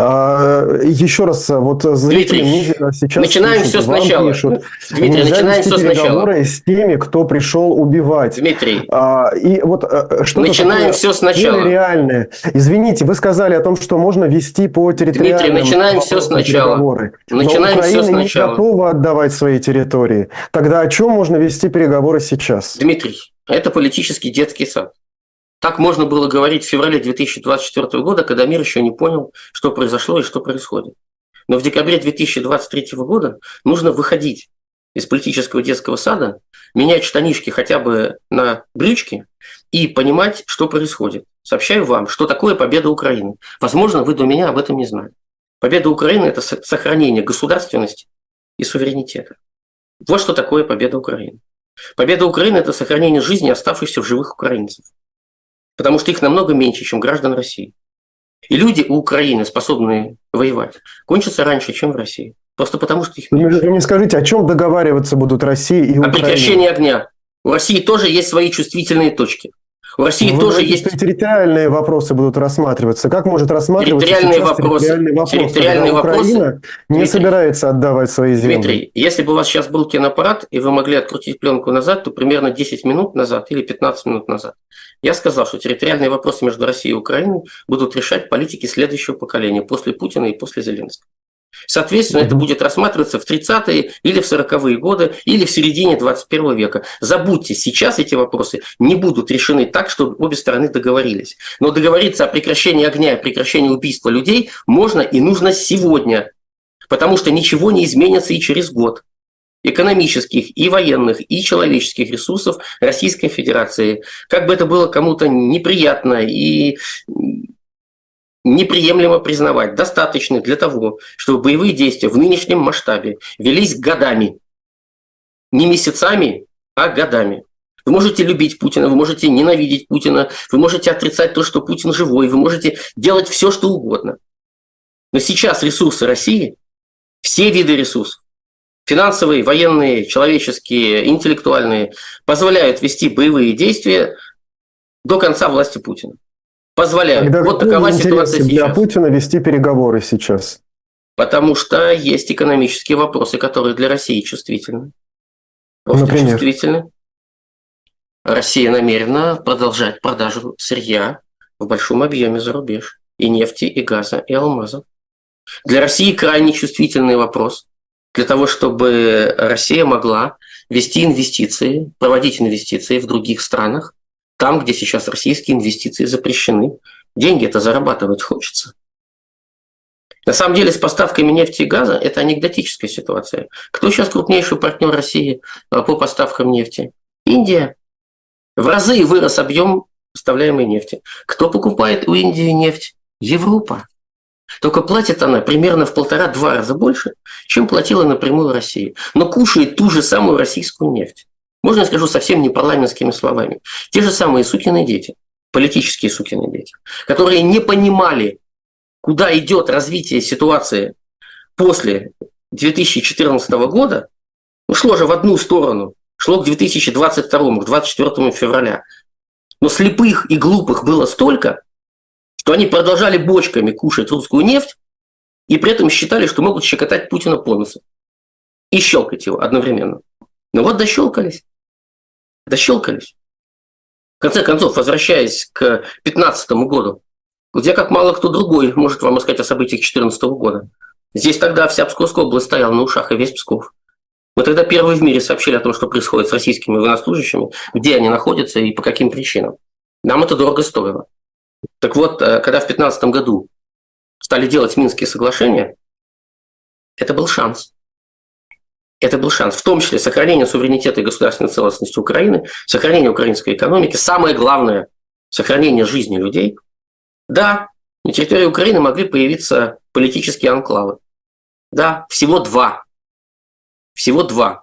А, еще раз, вот зрители Дмитрий, мне сейчас начинаем пишут, все вам сначала. пишут, Дмитрий, нельзя начинаем вести все сначала. переговоры с теми, кто пришел убивать. Дмитрий, А, и вот что-то начинаем такое все сначала. реальное. Извините, вы сказали о том, что можно вести по территориальным Дмитрий, начинаем все сначала. переговоры. Начинаем Но Украина все сначала. не готова отдавать свои территории. Тогда о чем можно вести переговоры сейчас? Дмитрий, это политический детский сад. Так можно было говорить в феврале две тысячи двадцать четвёртого года, когда мир еще не понял, что произошло и что происходит. Но в декабре две тысячи двадцать третьего года нужно выходить из политического детского сада, менять штанишки хотя бы на брючки и понимать, что происходит. Сообщаю вам, что такое победа Украины. Возможно, вы до меня об этом не знали. Победа Украины – это сохранение государственности и суверенитета. Вот что такое победа Украины. Победа Украины – это сохранение жизни оставшихся в живых украинцев. Потому что их намного меньше, чем граждан России. И люди у Украины, способные воевать, кончатся раньше, чем в России. Просто потому, что их меньше. Вы мне скажите, о чем договариваться будут Россия и Украина? О прекращении огня. У России тоже есть свои чувствительные точки. У России Вы тоже говорите, есть... что территориальные вопросы будут рассматриваться. Как может рассматриваться территориальные сейчас вопросы, территориальный вопрос, территориальные когда Украина вопросы, не Дмитрий, собирается отдавать свои земли? Дмитрий, если бы у вас сейчас был киноаппарат, и вы могли открутить пленку назад, то примерно десять минут назад или пятнадцать минут назад я сказал, что территориальные вопросы между Россией и Украиной будут решать политики следующего поколения, после Путина и после Зеленского. Соответственно, это будет рассматриваться в тридцатые или в сороковые годы, или в середине двадцать первого века. Забудьте, сейчас эти вопросы не будут решены так, чтобы обе стороны договорились. Но договориться о прекращении огня и прекращении убийства людей можно и нужно сегодня, потому что ничего не изменится и через год. Экономических, и военных, и человеческих ресурсов Российской Федерации. Как бы это было кому-то неприятно и неприемлемо признавать, достаточно для того, чтобы боевые действия в нынешнем масштабе велись годами. Не месяцами, а годами. Вы можете любить Путина, вы можете ненавидеть Путина, вы можете отрицать то, что Путин живой, вы можете делать все, что угодно. Но сейчас ресурсы России, все виды ресурсов, финансовые, военные, человеческие, интеллектуальные, позволяют вести боевые действия до конца власти Путина. Позволяют. Тогда вот такова ситуация сейчас. Для Путина вести переговоры сейчас. Потому что есть экономические вопросы, которые для России чувствительны. Просто Например? чувствительны. Россия намерена продолжать продажу сырья в большом объеме за рубеж. И нефти, и газа, и алмазов. Для России крайне чувствительный вопрос. Для того, чтобы Россия могла вести инвестиции, проводить инвестиции в других странах, там, где сейчас российские инвестиции запрещены. Деньги это зарабатывать хочется. На самом деле с поставками нефти и газа это анекдотическая ситуация. Кто сейчас крупнейший партнер России по поставкам нефти? Индия. В разы вырос объем поставляемой нефти. Кто покупает у Индии нефть? Европа. Только платит она примерно в полтора-два раза больше, чем платила напрямую Россия. Но кушает ту же самую российскую нефть. Можно я скажу совсем не парламентскими словами. Те же самые сукины дети, политические сукины дети, которые не понимали, куда идет развитие ситуации после две тысячи четырнадцатого года, ну, шло же в одну сторону, шло к две тысячи двадцать второму, к двадцать четвёртому февраля. Но слепых и глупых было столько, что они продолжали бочками кушать русскую нефть и при этом считали, что могут щекотать Путина по носу и щелкать его одновременно. Ну вот дощелкались. Дощелкались. В конце концов, возвращаясь к две тысячи пятнадцатому году, где как мало кто другой может вам рассказать о событиях две тысячи четырнадцатого года. Здесь тогда вся Псковская область стояла на ушах, и весь Псков. Мы тогда первые в мире сообщили о том, что происходит с российскими военнослужащими, где они находятся и по каким причинам. Нам это дорого стоило. Так вот, когда в две тысячи пятнадцатом году стали делать Минские соглашения, это был шанс. Это был шанс, в том числе сохранение суверенитета и государственной целостности Украины, сохранение украинской экономики, самое главное – сохранение жизни людей. Да, на территории Украины могли появиться политические анклавы. Да, всего два. Всего два.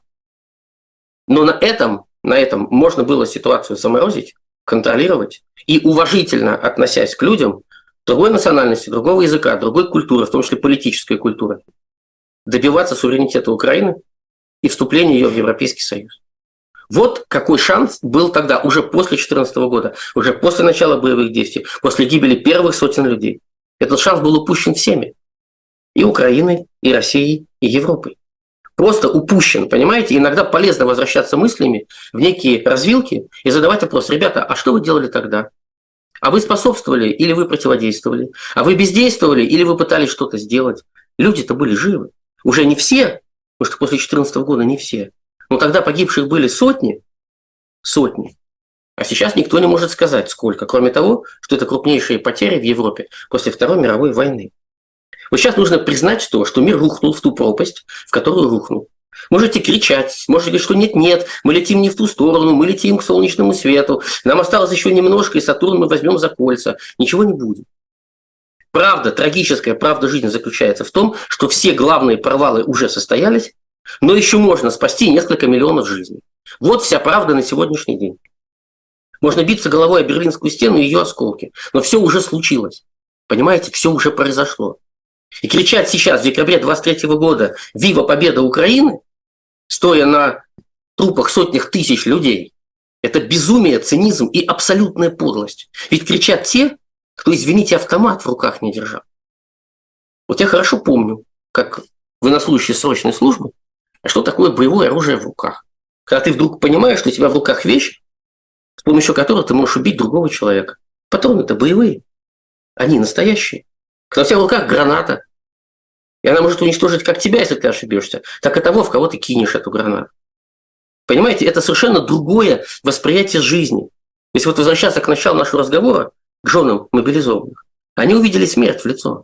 Но на этом, на этом можно было ситуацию заморозить, контролировать и, уважительно относясь к людям другой национальности, другого языка, другой культуры, в том числе политической культуры, добиваться суверенитета Украины и вступления ее в Европейский Союз. Вот какой шанс был тогда, уже после две тысячи четырнадцатого года, уже после начала боевых действий, после гибели первых сотен людей. Этот шанс был упущен всеми. И Украиной, и Россией, и Европой. Просто упущен, понимаете? Иногда полезно возвращаться мыслями в некие развилки и задавать вопрос: ребята, а что вы делали тогда? А вы способствовали или вы противодействовали? А вы бездействовали или вы пытались что-то сделать? Люди-то были живы. Уже не все, потому что после две тысячи четырнадцатого года не все. Но тогда погибших были сотни, сотни. А сейчас никто не может сказать, сколько. Кроме того, что это крупнейшие потери в Европе после Второй мировой войны. Вот сейчас нужно признать то, что мир рухнул в ту пропасть, в которую рухнул. Можете кричать, можете говорить, что нет-нет, мы летим не в ту сторону, мы летим к солнечному свету, нам осталось еще немножко, и Сатурн мы возьмем за кольца. Ничего не будет. Правда, трагическая правда жизни заключается в том, что все главные провалы уже состоялись, но еще можно спасти несколько миллионов жизней. Вот вся правда на сегодняшний день. Можно биться головой о Берлинскую стену и ее осколки, но все уже случилось. Понимаете, все уже произошло. И кричать сейчас, в декабре двадцать третьего года, «Вива победа Украины!», стоя на трупах сотнях тысяч людей, это безумие, цинизм и абсолютная подлость. Ведь кричат те, кто, извините, автомат в руках не держал. Вот я хорошо помню, как военнослужащий срочной службы, а что такое боевое оружие в руках. Когда ты вдруг понимаешь, что у тебя в руках вещь, с помощью которой ты можешь убить другого человека. Патроны-то боевые, они настоящие. Когда у тебя в руках граната, и она может уничтожить как тебя, если ты ошибешься, так и того, в кого ты кинешь эту гранату. Понимаете, это совершенно другое восприятие жизни. Если вот возвращаться к началу нашего разговора, к женам мобилизованных, они увидели смерть в лицо.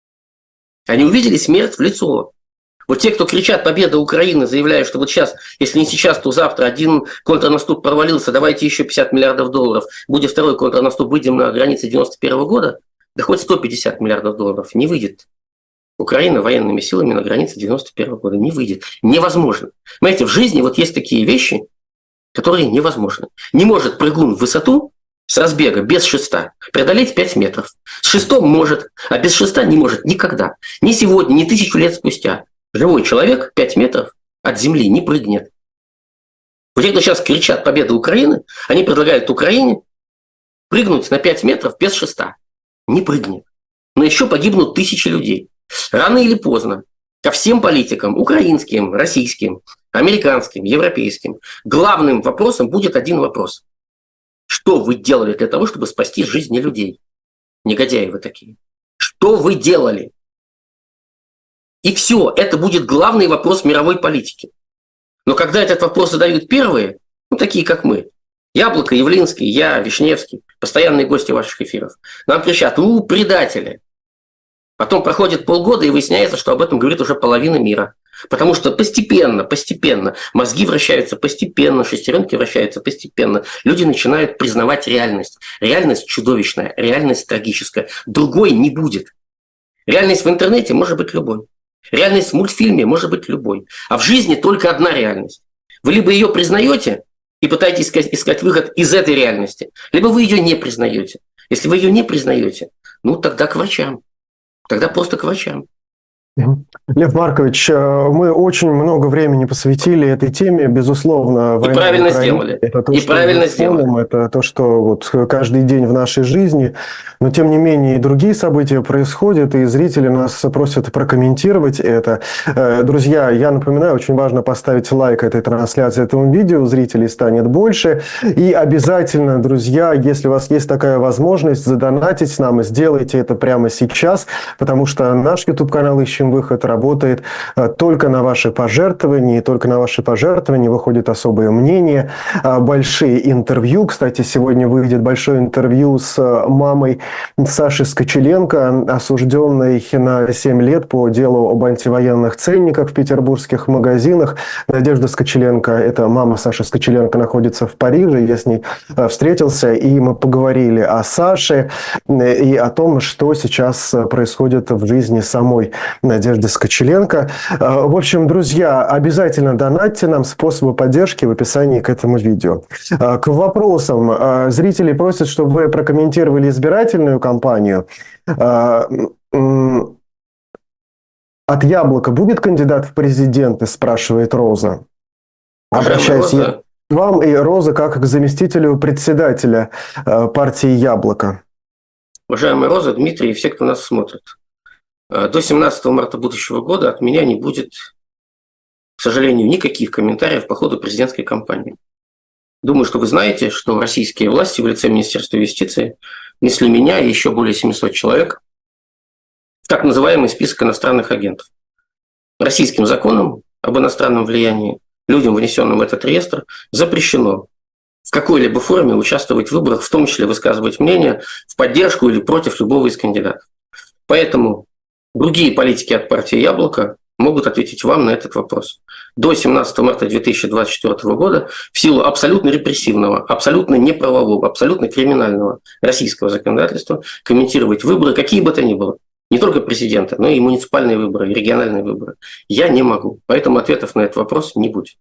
Они увидели смерть в лицо. Вот те, кто кричат «Победа Украины», заявляют, что вот сейчас, если не сейчас, то завтра один контрнаступ провалился, давайте еще пятьдесят миллиардов долларов, будет второй контрнаступ, выйдем на границы девяносто первого года, да хоть сто пятьдесят миллиардов долларов, не выйдет. Украина военными силами на границе девяносто первого года не выйдет. Невозможно. Понимаете, в жизни вот есть такие вещи, которые невозможны. Не может прыгун в высоту с разбега без шеста преодолеть пять метров. С шестом может, а без шеста не может никогда. Ни сегодня, ни тысячу лет спустя. Живой человек пять метров от земли не прыгнет. Вот те, кто сейчас кричат «Победа Украины», они предлагают Украине прыгнуть на пять метров без шеста. Не прыгнет. Но еще погибнут тысячи людей. Рано или поздно ко всем политикам, украинским, российским, американским, европейским, главным вопросом будет один вопрос. Что вы делали для того, чтобы спасти жизни людей? Негодяи вы такие. Что вы делали? И все, это будет главный вопрос мировой политики. Но когда этот вопрос задают первые, ну такие как мы, Яблоко, Явлинский, я, Вишневский, постоянные гости ваших эфиров, нам кричат: «У, предатели!» Потом проходит полгода, и выясняется, что об этом говорит уже половина мира. Потому что постепенно, постепенно мозги вращаются постепенно, шестеренки вращаются постепенно. Люди начинают признавать реальность. Реальность чудовищная, реальность трагическая. Другой не будет. Реальность в интернете может быть любой. Реальность в мультфильме может быть любой. А в жизни только одна реальность. Вы либо ее признаете и пытаетесь искать, искать выход из этой реальности, либо вы ее не признаете. Если вы ее не признаете, ну тогда к врачам. Тогда просто к врачам. Лев Маркович, мы очень много времени посвятили этой теме, безусловно. И правильно сделали. Это то, и что правильно сделали. Это то, что вот каждый день в нашей жизни. Но, тем не менее, и другие события происходят, и зрители нас просят прокомментировать это. Друзья, я напоминаю, очень важно поставить лайк этой трансляции, этому видео. Зрителей станет больше. И обязательно, друзья, если у вас есть такая возможность, задонатить нам, сделайте это прямо сейчас, потому что наш YouTube-канал «Ищем выход» работает только на ваши пожертвования, и только на ваши пожертвования выходит особое мнение, большие интервью. Кстати, сегодня выйдет большое интервью с мамой Саши Скочеленко, осужденной на семь лет по делу об антивоенных ценниках в петербургских магазинах. Надежда Скочеленко, это мама Саши Скочеленко, находится в Париже. Я с ней встретился, и мы поговорили о Саше и о том, что сейчас происходит в жизни самой Надежды Скочеленко. В общем, друзья, обязательно донатьте нам, способы поддержки в описании к этому видео. К вопросам. Зрители просят, чтобы вы прокомментировали избирательную кампанию. От Яблока будет кандидат в президенты, спрашивает Роза. Обращаюсь я к вам, и Роза как к заместителю председателя партии Яблоко. Уважаемая Роза, Дмитрий и все, кто нас смотрит. До семнадцатого марта будущего года от меня не будет, к сожалению, никаких комментариев по ходу президентской кампании. Думаю, что вы знаете, что российские власти в лице Министерства юстиции внесли меня и еще более семисот человек в так называемый список иностранных агентов. Российским законом об иностранном влиянии людям, внесенным в этот реестр, запрещено в какой-либо форме участвовать в выборах, в том числе высказывать мнение в поддержку или против любого из кандидатов. Поэтому другие политики от партии «Яблоко» могут ответить вам на этот вопрос. до семнадцатого марта две тысячи двадцать четвёртого года в силу абсолютно репрессивного, абсолютно неправового, абсолютно криминального российского законодательства комментировать выборы, какие бы то ни было. Не только президента, но и муниципальные выборы, и региональные выборы. Я не могу. Поэтому ответов на этот вопрос не будет.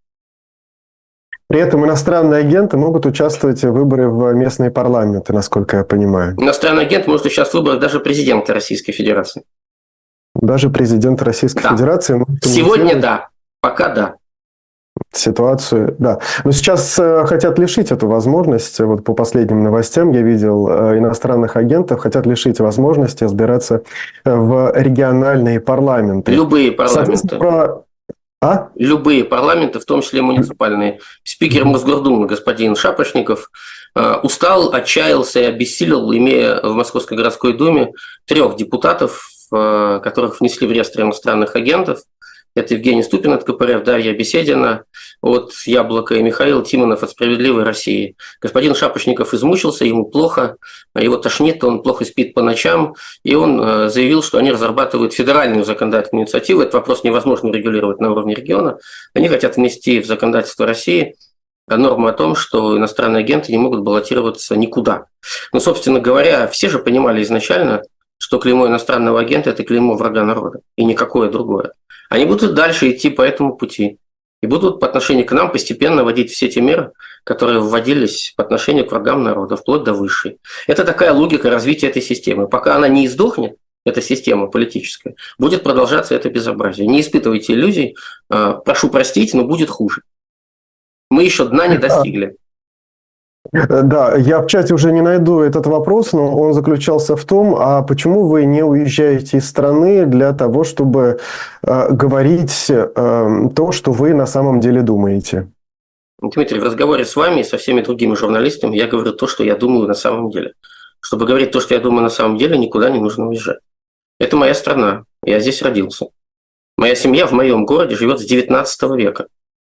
При этом иностранные агенты могут участвовать в выборах в местные парламенты, насколько я понимаю. Иностранный агент может участвовать в выборах даже президента Российской Федерации. Даже президент Российской да. Федерации? Сегодня да, пока да. Ситуацию, да. Но сейчас э, хотят лишить эту возможность. Вот по последним новостям я видел, э, иностранных агентов хотят лишить возможности избираться в региональные парламенты. Любые парламенты. Про... А? Любые парламенты, в том числе муниципальные. Спикер Мосгордумы господин Шапошников э, устал, отчаялся и обессилел, имея в Московской городской думе трех депутатов, э, которых внесли в реестр иностранных агентов. Это Евгений Ступин от ка пэ эр эф, Дарья Беседина от «Яблока» и Михаил Тимонов от «Справедливой России». Господин Шапошников измучился, ему плохо, его тошнит, он плохо спит по ночам, и он заявил, что они разрабатывают федеральную законодательную инициативу. Этот вопрос невозможно регулировать на уровне региона. Они хотят внести в законодательство России норму о том, что иностранные агенты не могут баллотироваться никуда. Но, собственно говоря, все же понимали изначально, что клеймо иностранного агента – это клеймо врага народа, и никакое другое. Они будут дальше идти по этому пути и будут по отношению к нам постепенно вводить все те меры, которые вводились по отношению к врагам народа, вплоть до высшей. Это такая логика развития этой системы. Пока она не издохнет, эта система политическая, будет продолжаться это безобразие. Не испытывайте иллюзий, прошу простить, но будет хуже. Мы еще дна не достигли. Да, я в чате уже не найду этот вопрос, но он заключался в том, а почему вы не уезжаете из страны для того, чтобы э, говорить э, то, что вы на самом деле думаете? Дмитрий, в разговоре с вами и со всеми другими журналистами я говорю то, что я думаю на самом деле. Чтобы говорить то, что я думаю на самом деле, никуда не нужно уезжать. Это моя страна, я здесь родился. Моя семья в моем городе живет с девятнадцатого века.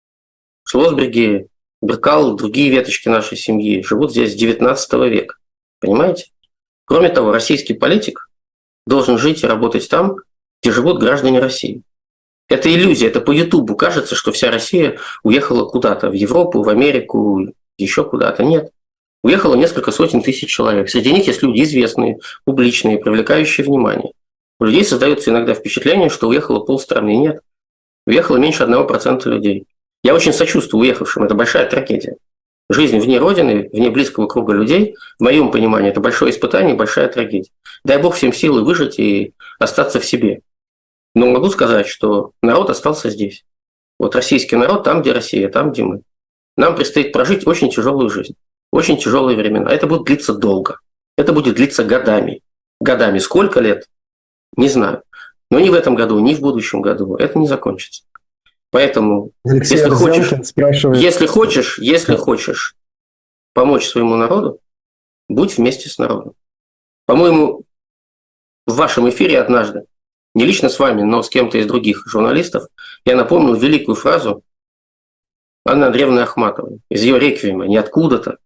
В Шлосберге, Беркал, другие веточки нашей семьи живут здесь с девятнадцатого века. Понимаете? Кроме того, российский политик должен жить и работать там, где живут граждане России. Это иллюзия, это по Ютубу кажется, что вся Россия уехала куда-то, в Европу, в Америку, еще куда-то. Нет. Уехало несколько сотен тысяч человек. Среди них есть люди известные, публичные, привлекающие внимание. У людей создается иногда впечатление, что уехало полстраны. Нет. Уехало меньше одного процента людей. Я очень сочувствую уехавшим, это большая трагедия. Жизнь вне Родины, вне близкого круга людей, в моем понимании, это большое испытание, большая трагедия. Дай Бог всем силы выжить и остаться в себе. Но могу сказать, что народ остался здесь. Вот российский народ там, где Россия, там, где мы. Нам предстоит прожить очень тяжелую жизнь, очень тяжелые времена. Это будет длиться долго. Это будет длиться годами. Годами. Сколько лет? Не знаю. Но ни в этом году, ни в будущем году это не закончится. Поэтому, Алексей если хочешь, спрашивает... если хочешь, если хочешь помочь своему народу, будь вместе с народом. По-моему, в вашем эфире однажды, не лично с вами, но с кем-то из других журналистов, я напомнил великую фразу Анны Андреевны Ахматовой из ее реквиема, не откуда-то,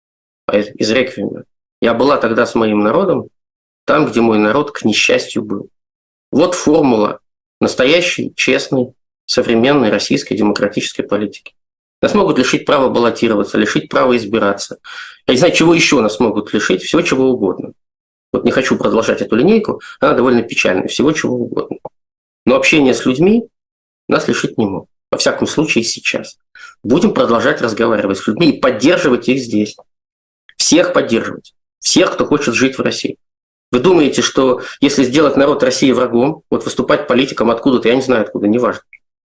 а из реквиема. «Я была тогда с моим народом там, где мой народ, к несчастью, был». Вот формула настоящей, честной, современной российской демократической политики. Нас могут лишить права баллотироваться, лишить права избираться. Я не знаю, чего еще нас могут лишить, всего чего угодно. Вот не хочу продолжать эту линейку, она довольно печальная, всего чего угодно. Но общение с людьми нас лишить не могут. Во всяком случае, сейчас. Будем продолжать разговаривать с людьми и поддерживать их здесь. Всех поддерживать. Всех, кто хочет жить в России. Вы думаете, что если сделать народ России врагом, вот выступать политиком откуда-то, я не знаю откуда, неважно,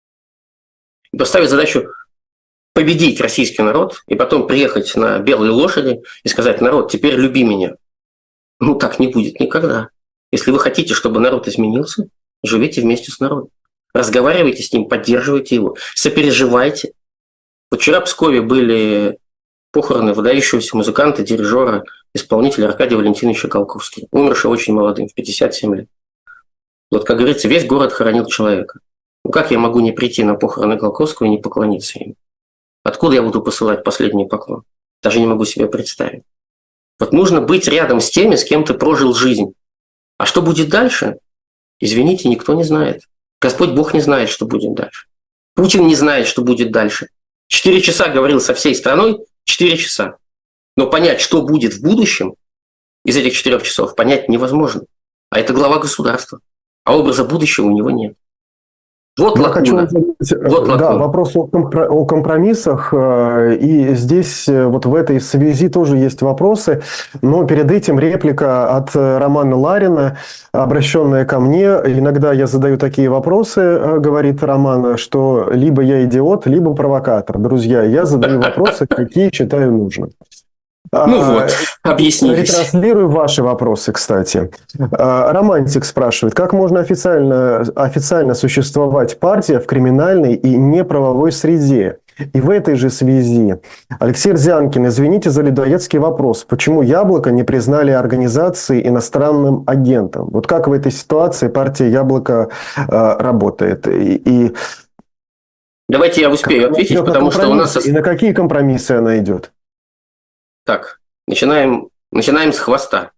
и поставить задачу победить российский народ, и потом приехать на белой лошади и сказать: народ, теперь люби меня. Ну, так не будет никогда. Если вы хотите, чтобы народ изменился, живите вместе с народом. Разговаривайте с ним, поддерживайте его, сопереживайте. Вот вчера в Пскове были похороны выдающегося музыканта, дирижера, исполнителя Аркадия Валентиновича Голковского, умершего очень молодым, в пятьдесят семь лет. Вот, как говорится, весь город хоронил человека. Ну как я могу не прийти на похороны Голковского и не поклониться им? Откуда я буду посылать последний поклон? Даже не могу себе представить. Вот нужно быть рядом с теми, с кем ты прожил жизнь. А что будет дальше? Извините, никто не знает. Господь Бог не знает, что будет дальше. Путин не знает, что будет дальше. Четыре часа говорил со всей страной, четыре часа. Но понять, что будет в будущем из этих четырех часов, понять невозможно. А это глава государства. А образа будущего у него нет. Вот Я лакуна. хочу Вот да, лакуна. вопрос о, компро- о компромиссах. э, И здесь э, вот в этой связи тоже есть вопросы. Но перед этим реплика от э, Романа Ларина, обращенная ко мне. Иногда я задаю такие вопросы, э, говорит Роман, что либо я идиот, либо провокатор. Друзья, я задаю вопросы, какие считаю нужным. Ну вот, объяснились. Ретранслирую ваши вопросы, кстати. Романтик спрашивает, как можно официально, официально существовать партия в криминальной и неправовой среде? И в этой же связи, Алексей Рзянкин, извините за людоедский вопрос, почему «Яблоко» не признали организацией иностранным агентом? Вот как в этой ситуации партия «Яблоко» э, работает? И, и Давайте я успею ответить, потому что у нас... И на какие компромиссы она идет? Так, начинаем, начинаем с хвоста.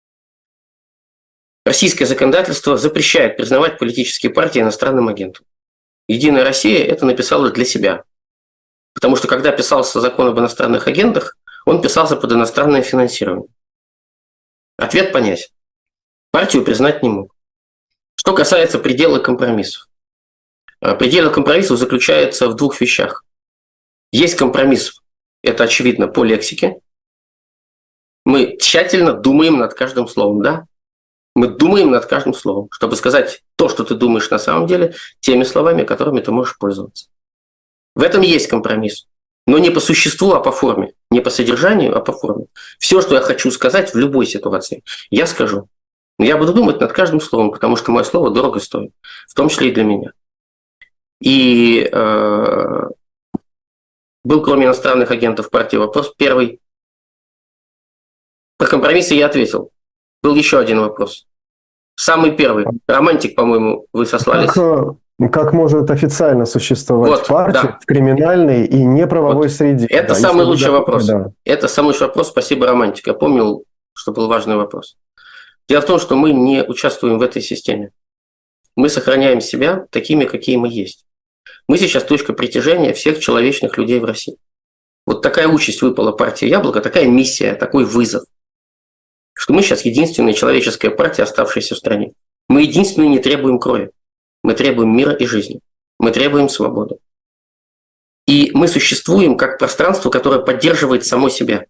Российское законодательство запрещает признавать политические партии иностранным агентом. «Единая Россия» это написала для себя. Потому что когда писался закон об иностранных агентах, он писался под иностранное финансирование. Ответ понятен. Партию признать не мог. Что касается предела компромиссов. Предел компромиссов заключается в двух вещах. Есть компромисс, это очевидно, по лексике. Мы тщательно думаем над каждым словом, да? Мы думаем над каждым словом, чтобы сказать то, что ты думаешь на самом деле, теми словами, которыми ты можешь пользоваться. В этом есть компромисс. Но не по существу, а по форме. Не по содержанию, а по форме. Все, что я хочу сказать в любой ситуации, я скажу. Но я буду думать над каждым словом, потому что мое слово дорого стоит. В том числе и для меня. И э, был, кроме иностранных агентов партии, вопрос первый. Про компромиссы я ответил. Был еще один вопрос. Самый первый. Романтик, по-моему, вы сослались. Как, как может официально существовать вот, партия да. в криминальной и неправовой вот. среде? Это да, самый лучший да, вопрос. Да. Это самый лучший вопрос. Спасибо, Романтик. Я помнил, что был важный вопрос. Дело в том, что мы не участвуем в этой системе. Мы сохраняем себя такими, какие мы есть. Мы сейчас точка притяжения всех человечных людей в России. Вот такая участь выпала партии «Яблоко», такая миссия, такой вызов. Что мы сейчас единственная человеческая партия, оставшаяся в стране. Мы единственные не требуем крови. Мы требуем мира и жизни. Мы требуем свободы. И мы существуем как пространство, которое поддерживает само себя.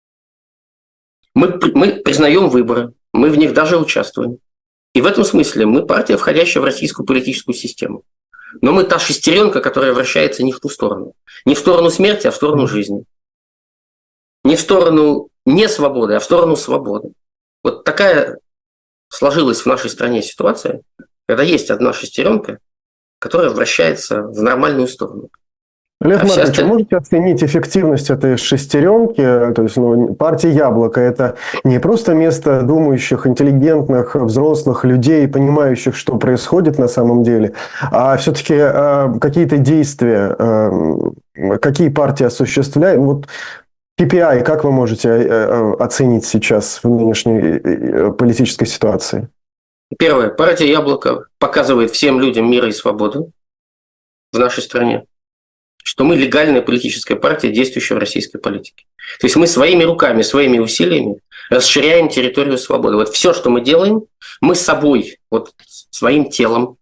Мы, мы признаем выборы, мы в них даже участвуем. И в этом смысле мы партия, входящая в российскую политическую систему. Но мы та шестеренка, которая вращается не в ту сторону. Не в сторону смерти, а в сторону жизни. Не в сторону не свободы, а в сторону свободы. Вот такая сложилась в нашей стране ситуация, когда есть одна шестеренка, которая вращается в нормальную сторону. Лев а Маркович, остальные... можете оценить эффективность этой шестеренки? То есть, ну, партия «Яблоко» – это не просто место думающих, интеллигентных, взрослых людей, понимающих, что происходит на самом деле, а все-таки э, какие-то действия, э, какие партии осуществляют. Вот кей пи ай, как вы можете оценить сейчас в нынешней политической ситуации? Первое. Партия «Яблоко» показывает всем людям мира и свободу в нашей стране, что мы легальная политическая партия, действующая в российской политике. То есть мы своими руками, своими усилиями расширяем территорию свободы. Вот все, что мы делаем, мы собой, вот своим телом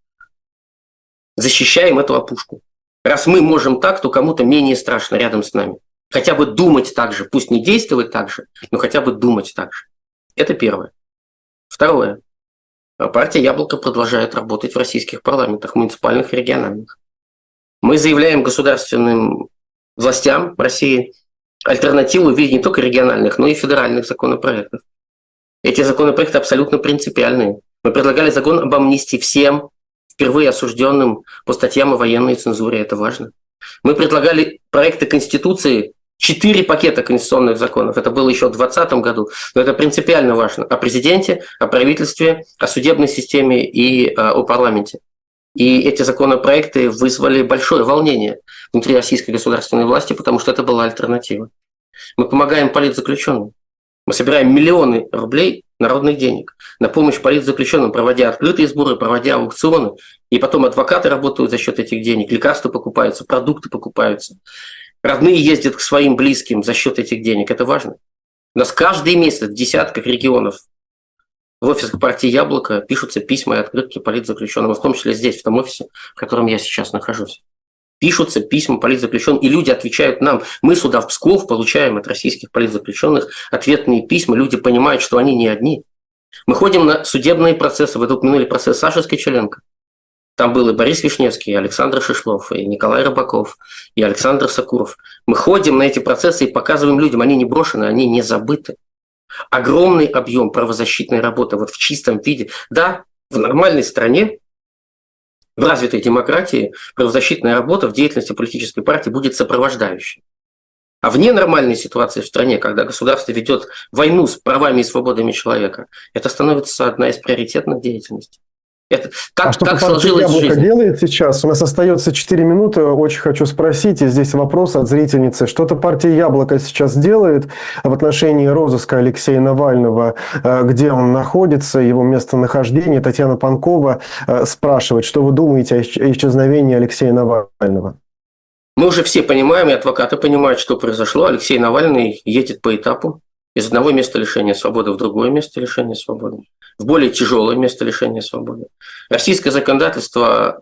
защищаем эту опушку. Раз мы можем так, то кому-то менее страшно рядом с нами. Хотя бы думать так же, пусть не действовать так же, но хотя бы думать так же. Это первое. Второе. Партия «Яблоко» продолжает работать в российских парламентах, муниципальных и региональных. Мы заявляем государственным властям России альтернативу в виде не только региональных, но и федеральных законопроектов. Эти законопроекты абсолютно принципиальные. Мы предлагали закон об амнистии всем впервые осужденным по статьям о военной цензуре. Это важно. Мы предлагали проекты Конституции, четыре пакета конституционных законов. Это было еще в двадцатом году. Но это принципиально важно. О президенте, о правительстве, о судебной системе и э, о парламенте. И эти законопроекты вызвали большое волнение внутри российской государственной власти, потому что это была альтернатива. Мы помогаем политзаключенным. Мы собираем миллионы рублей народных денег на помощь политзаключенным, проводя открытые сборы, проводя аукционы, и потом адвокаты работают за счет этих денег, лекарства покупаются, продукты покупаются, родные ездят к своим близким за счет этих денег. Это важно. У нас каждый месяц в десятках регионов в офисах партии «Яблоко» пишутся письма и открытки политзаключенным, в том числе здесь, в том офисе, в котором я сейчас нахожусь. Пишутся письма политзаключенным, и люди отвечают нам. Мы сюда, в Псков, получаем от российских политзаключенных ответные письма. Люди понимают, что они не одни. Мы ходим на судебные процессы. Вы упомянули процесс Саши Скочеленко. Там был и Борис Вишневский, и Александр Шишлов, и Николай Рыбаков, и Александр Сакуров. Мы ходим на эти процессы и показываем людям, они не брошены, они не забыты. Огромный объем правозащитной работы вот в чистом виде. Да, в нормальной стране, в развитой демократии правозащитная работа в деятельности политической партии будет сопровождающей. А в ненормальной ситуации в стране, когда государство ведет войну с правами и свободами человека, это становится одна из приоритетных деятельностей. Это, так, а что так партия сложилась «Яблоко» жизнь. делает сейчас? У нас остается четыре минуты. Очень хочу спросить, и здесь вопрос от зрительницы. Что-то партия «Яблоко» сейчас делает в отношении розыска Алексея Навального, где он находится, его местонахождение? Татьяна Панкова спрашивает, что вы думаете о исчезновении Алексея Навального? Мы уже все понимаем, и адвокаты понимают, что произошло. Алексей Навальный едет по этапу из одного места лишения свободы в другое место лишения свободы, в более тяжелое место лишения свободы. Российское законодательство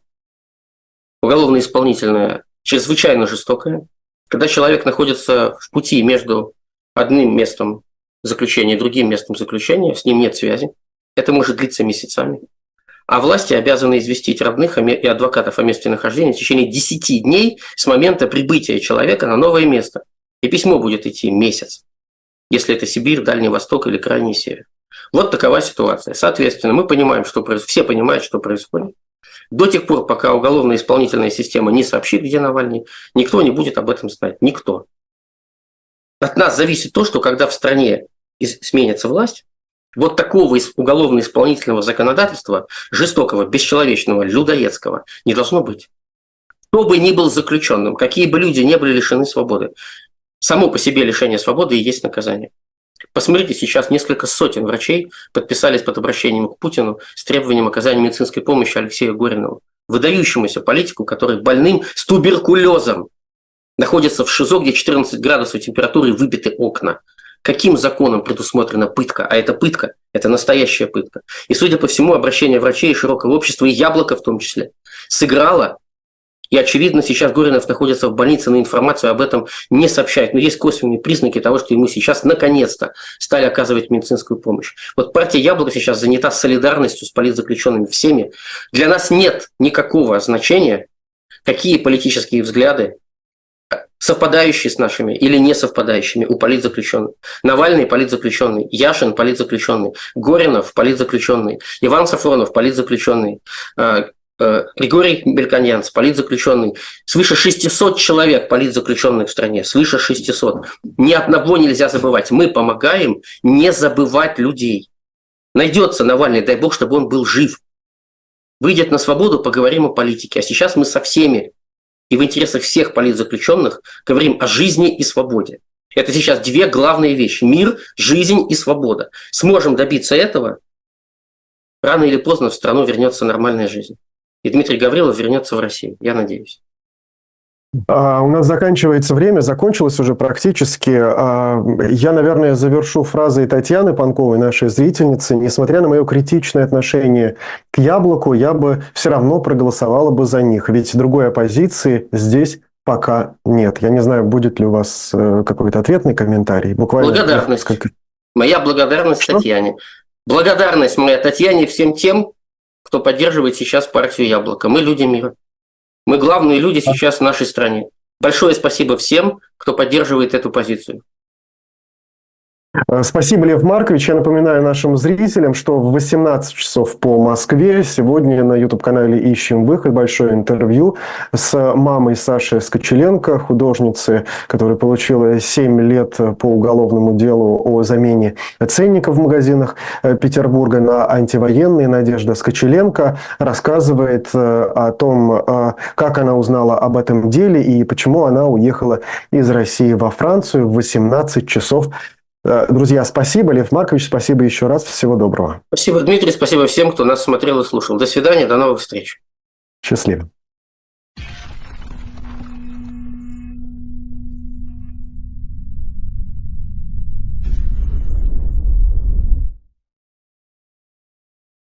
уголовно-исполнительное чрезвычайно жестокое. Когда человек находится в пути между одним местом заключения и другим местом заключения, с ним нет связи, это может длиться месяцами. А власти обязаны известить родных и адвокатов о месте нахождения в течение десяти дней с момента прибытия человека на новое место. И письмо будет идти месяц, если это Сибирь, Дальний Восток или Крайний Север. Вот такова ситуация. Соответственно, мы понимаем, что происходит, все понимают, что происходит. До тех пор, пока уголовно-исполнительная система не сообщит, где Навальный, никто не будет об этом знать. Никто. От нас зависит то, что когда в стране сменится власть, вот такого уголовно-исполнительного законодательства, жестокого, бесчеловечного, людоедского, не должно быть. Кто бы ни был заключенным, какие бы люди не были лишены свободы, само по себе лишение свободы и есть наказание. Посмотрите, сейчас несколько сотен врачей подписались под обращением к Путину с требованием оказания медицинской помощи Алексею Горинову, выдающемуся политику, который больным с туберкулезом находится в ШИЗО, где четырнадцать градусов температуры и выбиты окна. Каким законом предусмотрена пытка? А это пытка, это настоящая пытка. И, судя по всему, обращение врачей и широкого общества, и «Яблоко» в том числе, сыграло. И, очевидно, сейчас Горинов находится в больнице, но информацию об этом не сообщает. Но есть косвенные признаки того, что ему сейчас наконец-то стали оказывать медицинскую помощь. Вот партия «Яблоко» сейчас занята солидарностью с политзаключенными всеми. Для нас нет никакого значения, какие политические взгляды, совпадающие с нашими или не совпадающими у политзаключенных. Навальный – политзаключенный, Яшин – политзаключенный, Горинов – политзаключенный, Иван Сафронов – политзаключенный, Григорий Бельканьянц, политзаключенный, свыше шестисот человек политзаключенных в стране, свыше шестисот. Ни одного нельзя забывать. Мы помогаем не забывать людей. Найдется Навальный, дай бог, чтобы он был жив. Выйдет на свободу, поговорим о политике. А сейчас мы со всеми и в интересах всех политзаключенных говорим о жизни и свободе. Это сейчас две главные вещи. Мир, жизнь и свобода. Сможем добиться этого, рано или поздно в страну вернется нормальная жизнь. И Дмитрий Гаврилов вернется в Россию, я надеюсь. А, у нас заканчивается время, закончилось уже практически. А, я, наверное, завершу фразой Татьяны Панковой, нашей зрительницы. Несмотря на мое критичное отношение к «Яблоку», я бы все равно проголосовала бы за них. Ведь другой оппозиции здесь пока нет. Я не знаю, будет ли у вас какой-то ответный комментарий. Буквально благодарность. Несколько... Моя благодарность Что? Татьяне. Благодарность моя Татьяне всем тем, кто поддерживает сейчас партию «Яблоко». Мы люди мира. Мы главные люди сейчас в нашей стране. Большое спасибо всем, кто поддерживает эту позицию. Спасибо, Лев Маркович. Я напоминаю нашим зрителям, что в восемнадцать часов по Москве сегодня на YouTube-канале «Ищем выход» большое интервью с мамой Саши Скочеленко, художницы, которая получила семь лет по уголовному делу о замене ценников в магазинах Петербурга на антивоенные. Надежда Скочеленко рассказывает о том, как она узнала об этом деле и почему она уехала из России во Францию в восемнадцать часов Друзья, спасибо. Лев Маркович, спасибо еще раз. Всего доброго. Спасибо, Дмитрий. Спасибо всем, кто нас смотрел и слушал. До свидания, до новых встреч. Счастливо.